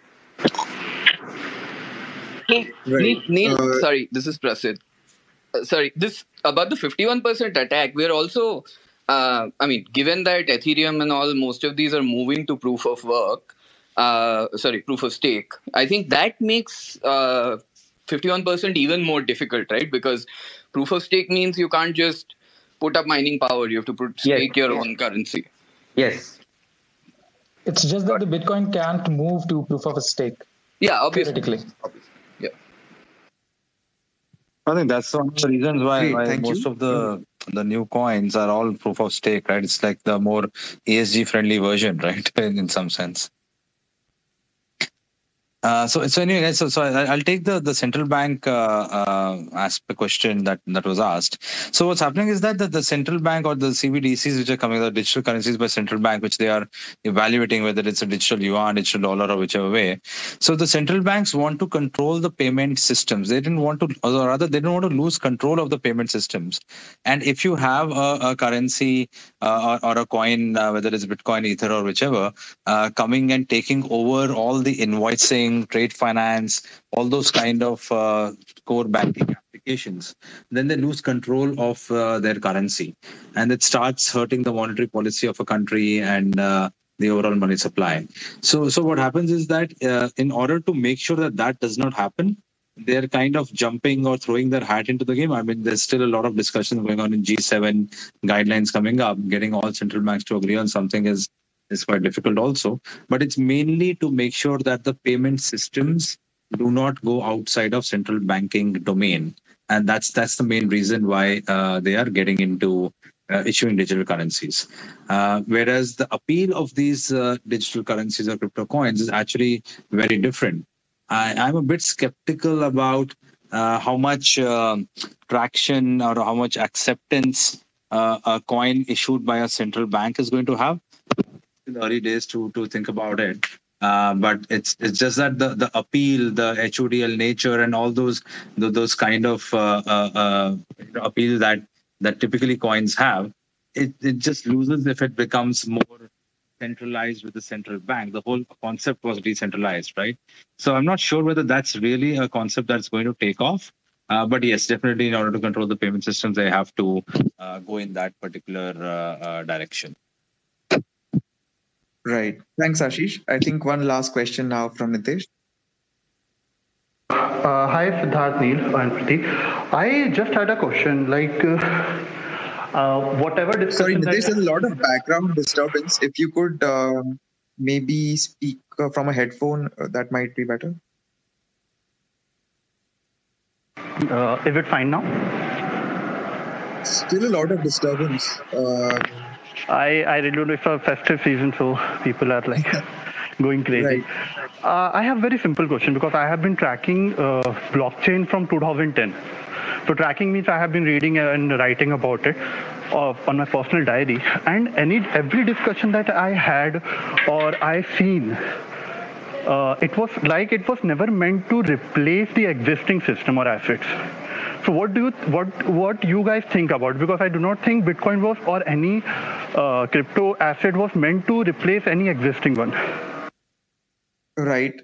Neil, sorry, this is Prasid. Sorry, this about the 51% attack. We're also, I mean, given that Ethereum and all, most of these are moving to proof of work. Proof of stake. I think that makes 51% even more difficult, right? Because proof of stake means you can't just put up mining power. You have to stake your own currency. Yes. It's just that the Bitcoin can't move to proof of stake. Yeah, obviously. Theoretically. Yeah. I think that's one of the reasons why most of the new coins are all proof of stake, right? It's like the more ESG friendly version, right? In some sense. So anyway, guys, so I'll take the central bank aspect question that was asked. So what's happening is that the central bank or the CBDCs, which are coming, the digital currencies by central bank, which they are evaluating whether it's a digital yuan, digital dollar, or whichever way. So the central banks want to control the payment systems. They didn't want to, or rather, they don't want to lose control of the payment systems. And if you have a currency or a coin, whether it's Bitcoin, Ether, or whichever, coming and taking over all the invoicing, trade finance, all those kind of core banking applications, then they lose control of their currency, and it starts hurting the monetary policy of a country and the overall money supply. So what happens is that in order to make sure that does not happen, they're kind of jumping or throwing their hat into the game. I mean, there's still a lot of discussion going on in G7 guidelines coming up. Getting all central banks to agree on something is quite difficult also, but it's mainly to make sure that the payment systems do not go outside of central banking domain, and that's the main reason why they are getting into issuing digital currencies. Whereas the appeal of these digital currencies or crypto coins is actually very different. I'm a bit skeptical about how much traction or how much acceptance a coin issued by a central bank is going to have. In the early days to think about it, but it's just that the appeal, the HODL nature, and all those kind of appeal that typically coins have, it just loses if it becomes more centralized with the central bank. The whole concept was decentralized, right? So I'm not sure whether that's really a concept that's going to take off. But yes, definitely, in order to control the payment systems, they have to go in that particular direction. Right. Thanks, Ashish. I think one last question now from Nitesh. Hi, Siddharth, Neil, and Priti. I just had a question. Whatever discussion. Sorry, Nitesh, there's a lot of background disturbance. If you could maybe speak from a headphone, that might be better. Is it fine now? Still a lot of disturbance. I really don't know. It's a festive season, so people are going crazy. Right. I have a very simple question because I have been tracking blockchain from 2010. So tracking means I have been reading and writing about it on my personal diary. And every discussion that I had or I seen, it was never meant to replace the existing system or assets. So what you guys think about? Because I do not think Bitcoin was or any crypto asset was meant to replace any existing one. Right.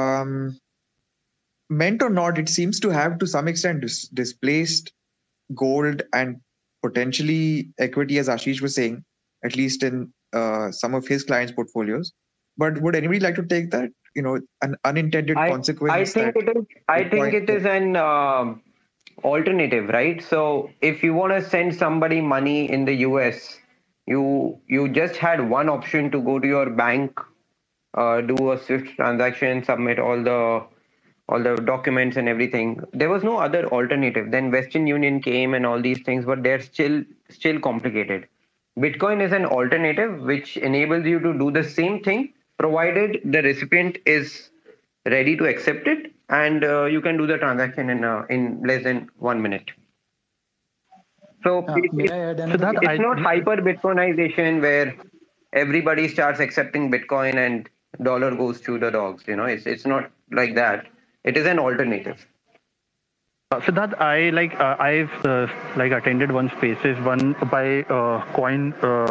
Meant or not, it seems to have to some extent displaced gold and potentially equity, as Ashish was saying, at least in some of his clients' portfolios. But would anybody like to take that? An unintended consequence. I think it is an alternative, right? So if you want to send somebody money in the US, you just had one option to go to your bank, do a SWIFT transaction, submit all the documents and everything. There was no other alternative. Then Western Union came and all these things, but they're still complicated. Bitcoin is an alternative which enables you to do the same thing provided the recipient is ready to accept it, and you can do the transaction in less than 1 minute. So it's not hyper Bitcoinization where everybody starts accepting Bitcoin and dollar goes to the dogs. It's not like that. It is an alternative. Siddharth, I've attended one spaces, one by coin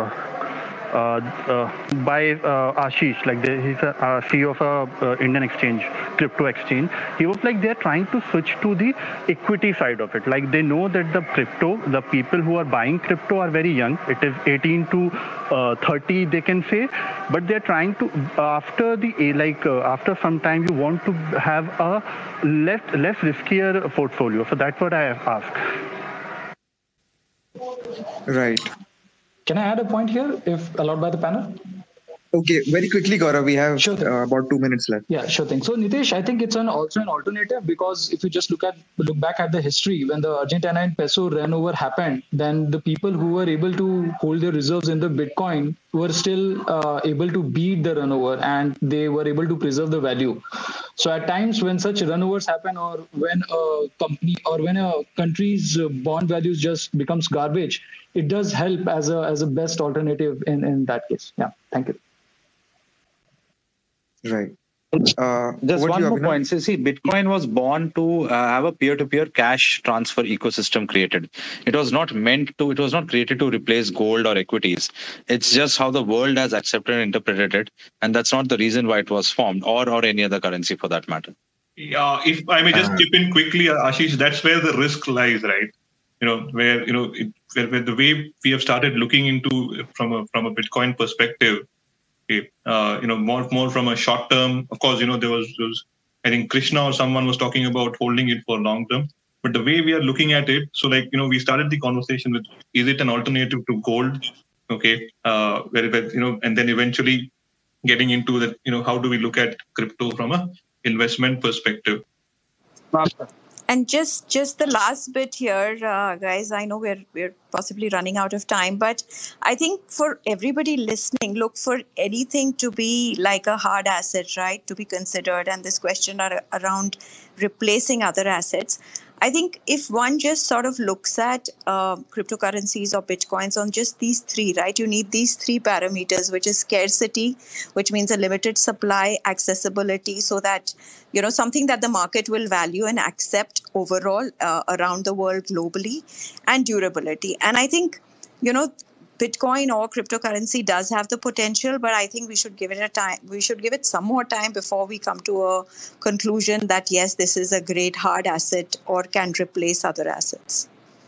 by Ashish, he's a CEO of a Indian exchange, crypto exchange. He was like, they're trying to switch to the equity side of it. Like they know that the people who are buying crypto are very young. It is 18 to 30, they can say, but they're trying to, after some time, you want to have a less riskier portfolio. So that's what I ask. Right. Can I add a point here, if allowed by the panel? Okay, very quickly, Gaurav. We have about 2 minutes left. Yeah, sure thing. So, Nitesh, I think it's also an alternative, because if you just look back at the history, when the Argentine peso run over happened, then the people who were able to hold their reserves in the Bitcoin were still able to beat the runover, and they were able to preserve the value. So at times when such runovers happen, or when a company or when a country's bond values just becomes garbage, it does help as a best alternative in that case. Yeah, thank you. Right. Just one more point. So, see, Bitcoin was born to have a peer-to-peer cash transfer ecosystem created. It was not created to replace gold or equities. It's just how the world has accepted and interpreted it. And that's not the reason why it was formed, or any other currency for that matter. Yeah, if I may just chip in quickly, Ashish, that's where the risk lies, right? Where the way we have started looking into from a Bitcoin perspective. Okay, more from a short term. Of course, there was I think Krishna or someone was talking about holding it for long term. But the way we are looking at it, so we started the conversation with, is it an alternative to gold? Okay, and then eventually getting into that, how do we look at crypto from a investment perspective? And just the last bit here, guys, I know we're possibly running out of time, but I think for everybody listening, look for anything to be like a hard asset, right, to be considered. And this question around replacing other assets. I think if one just sort of looks at cryptocurrencies or Bitcoins on just these three, right, you need these three parameters, which is scarcity, which means a limited supply, accessibility, so that, something that the market will value and accept overall around the world globally, and durability. And I think, Bitcoin or cryptocurrency does have the potential, but I think we should give it a time. We should give it some more time before we come to a conclusion that, yes, this is a great hard asset or can replace other assets.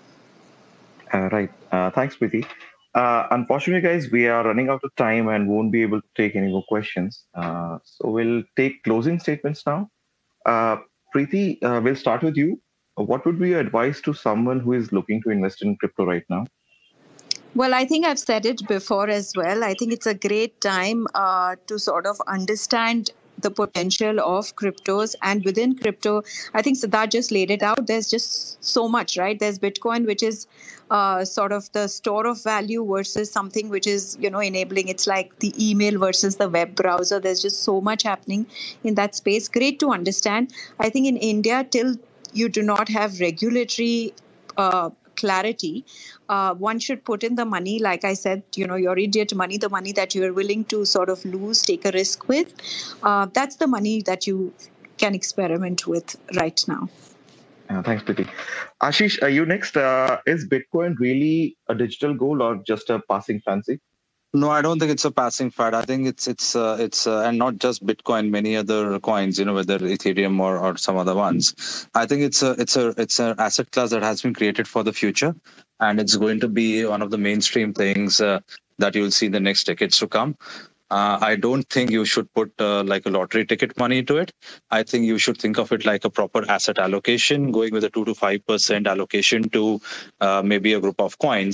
Right. Thanks, Preeti. Unfortunately, guys, we are running out of time and won't be able to take any more questions. So we'll take closing statements now. Preeti, we'll start with you. What would be your advice to someone who is looking to invest in crypto right now? Well, I think I've said it before as well. I think it's a great time to sort of understand the potential of cryptos. And within crypto, I think Siddharth just laid it out. There's just so much, right? There's Bitcoin, which is sort of the store of value, versus something which is, enabling. It's like the email versus the web browser. There's just so much happening in that space. Great to understand. I think in India, till you do not have regulatory clarity, one should put in the money, like I said, your idiot money, the money that you're willing to sort of lose, take a risk with. That's the money that you can experiment with right now. Thanks, Preeti. Ashish, you next. Is Bitcoin really a digital gold or just a passing fancy? No, I don't think it's a passing fad. I think it's and not just Bitcoin, many other coins, whether Ethereum or some other ones. I think it's an asset class that has been created for the future, and it's going to be one of the mainstream things that you'll see in the next decades to come. I don't think you should put like a lottery ticket money into it. I think you should think of it like a proper asset allocation, going with a 2 to 5% allocation to maybe a group of coins.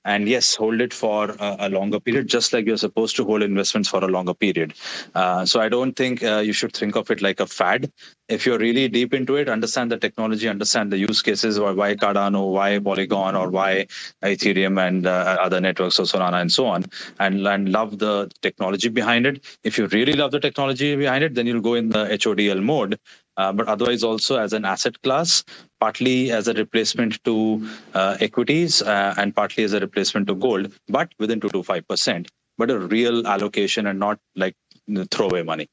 And yes, hold it for a longer period, just like you're supposed to hold investments for a longer period. So I don't think you should think of it like a fad. If you're really deep into it, understand the technology, understand the use cases, or why Cardano, why Polygon, or why Ethereum and other networks, or Solana and so on, and love the technology behind it. If you really love the technology behind it, then you'll go in the HODL mode. But otherwise also as an asset class, partly as a replacement to equities and partly as a replacement to gold, but within 2 to 5%, but a real allocation and not like throwaway money.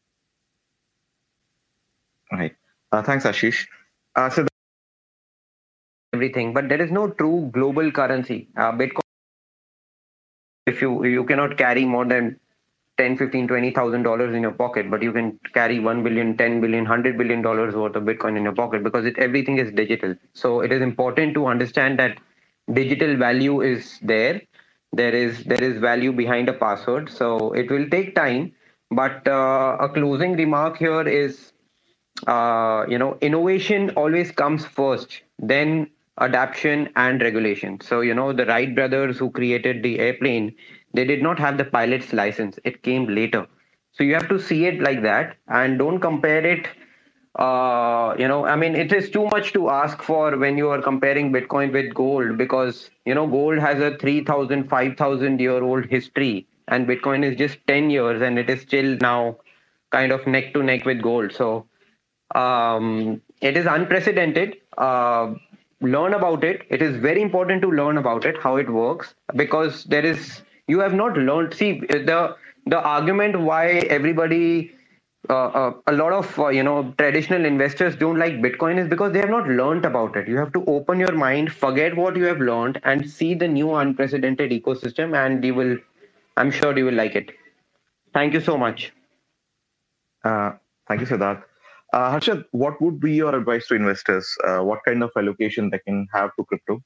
Right. Thanks, Ashish. So everything, but there is no true global currency. Bitcoin, if you cannot carry more than $10, $15, $20,000 in your pocket, but you can carry $1 billion, $10 billion, $100 billion worth of Bitcoin in your pocket because everything is digital. So it is important to understand that digital value is there. There is value behind a password. So it will take time. But a closing remark here is, innovation always comes first, then adaptation and regulation. So, the Wright brothers who created the airplane, they did not have the pilot's license. It came later. So you have to see it like that and don't compare it. It is too much to ask for when you are comparing Bitcoin with gold because, gold has a 3,000, 5,000 year old history and Bitcoin is just 10 years and it is still now kind of neck to neck with gold. So it is unprecedented. Learn about it. It is very important to learn about it, how it works, because you have not learned. See, the argument why everybody, a lot of traditional investors don't like Bitcoin is because they have not learned about it. You have to open your mind, forget what you have learned, and see the new unprecedented ecosystem, and I'm sure you will like it. Thank you so much. Thank you, Siddharth. Harshad, what would be your advice to investors? What kind of allocation they can have to crypto?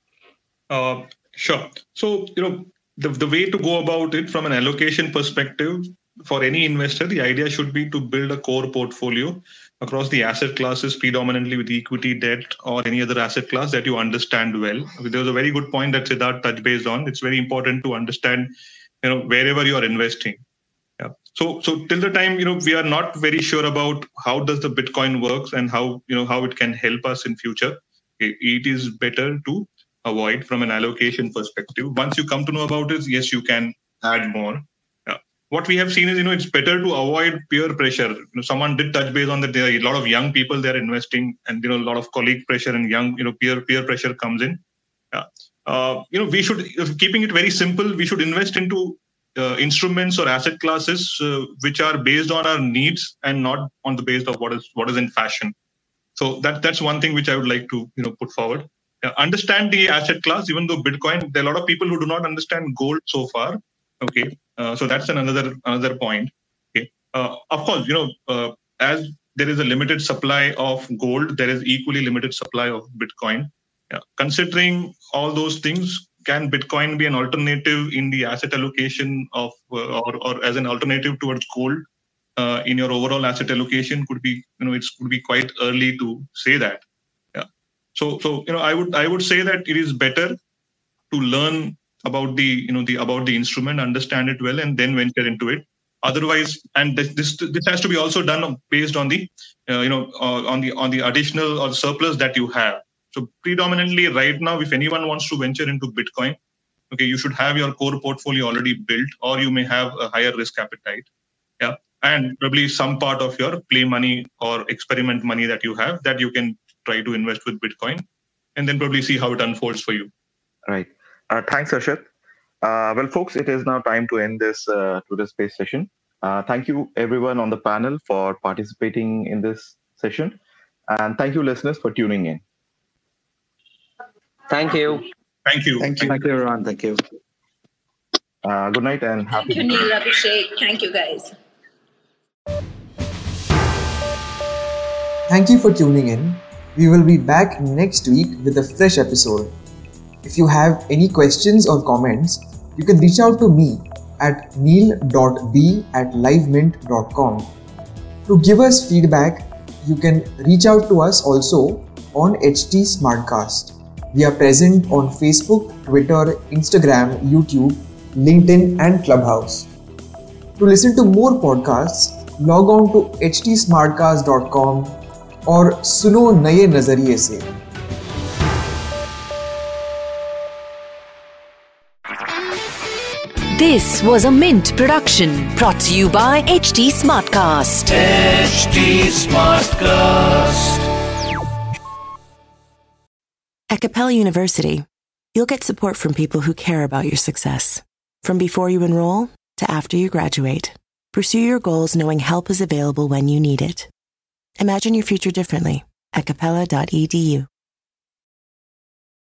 Sure. So, the way to go about it from an allocation perspective for any investor, the idea should be to build a core portfolio across the asset classes, predominantly with equity, debt, or any other asset class that you understand well. There was a very good point that Siddharth touched base on. It's very important to understand, wherever you are investing. Yeah. So till the time, we are not very sure about how does the Bitcoin works and how it can help us in future. It is better to avoid from an allocation perspective. Once you come to know about it, yes, you can add more. Yeah. What we have seen is, it's better to avoid peer pressure. Someone did touch base on that. There are a lot of young people there investing, and a lot of colleague pressure and young, peer pressure comes in. Yeah. We should, keeping it very simple, we should invest into instruments or asset classes which are based on our needs and not on the basis of what is in fashion. So that's one thing which I would like to put forward. Understand the asset class. Even though Bitcoin, there are a lot of people who do not understand gold so far. Okay, so that's another point. Okay, of course, as there is a limited supply of gold, there is equally limited supply of Bitcoin. Yeah. Considering all those things, can Bitcoin be an alternative in the asset allocation of, or as an alternative towards gold in your overall asset allocation? Could be, it could be quite early to say that. Yeah. So I would say that it is better to learn about the instrument, understand it well, and then venture into it. Otherwise, and this has to be also done based on the on the additional or surplus that you have. So predominantly right now, if anyone wants to venture into Bitcoin, okay, you should have your core portfolio already built, or you may have a higher risk appetite. Yeah. And probably some part of your play money or experiment money that you have that you can try to invest with Bitcoin, and then probably see how it unfolds for you. Right. Thanks, Harshad. Well, folks, it is now time to end this today's space session. Thank you, everyone on the panel, for participating in this session. And thank you, listeners, for tuning in. Thank you. Thank you. Thank you, everyone. Thank you. Good night and happy. Thank you, Neil, Abhishek. Thank you, guys. Thank you for tuning in. We will be back next week with a fresh episode. If you have any questions or comments, you can reach out to me at neil.b@livemint.com. To give us feedback, you can reach out to us also on HT Smartcast. We are present on Facebook, Twitter, Instagram, YouTube, LinkedIn and Clubhouse. To listen to more podcasts, log on to htsmartcast.com और सुनो नए नजरिए से. This was a Mint production brought to you by HT Smartcast. HT Smartcast. At Capella University, you'll get support from people who care about your success. From before you enroll to after you graduate, pursue your goals knowing help is available when you need it. Imagine your future differently at capella.edu.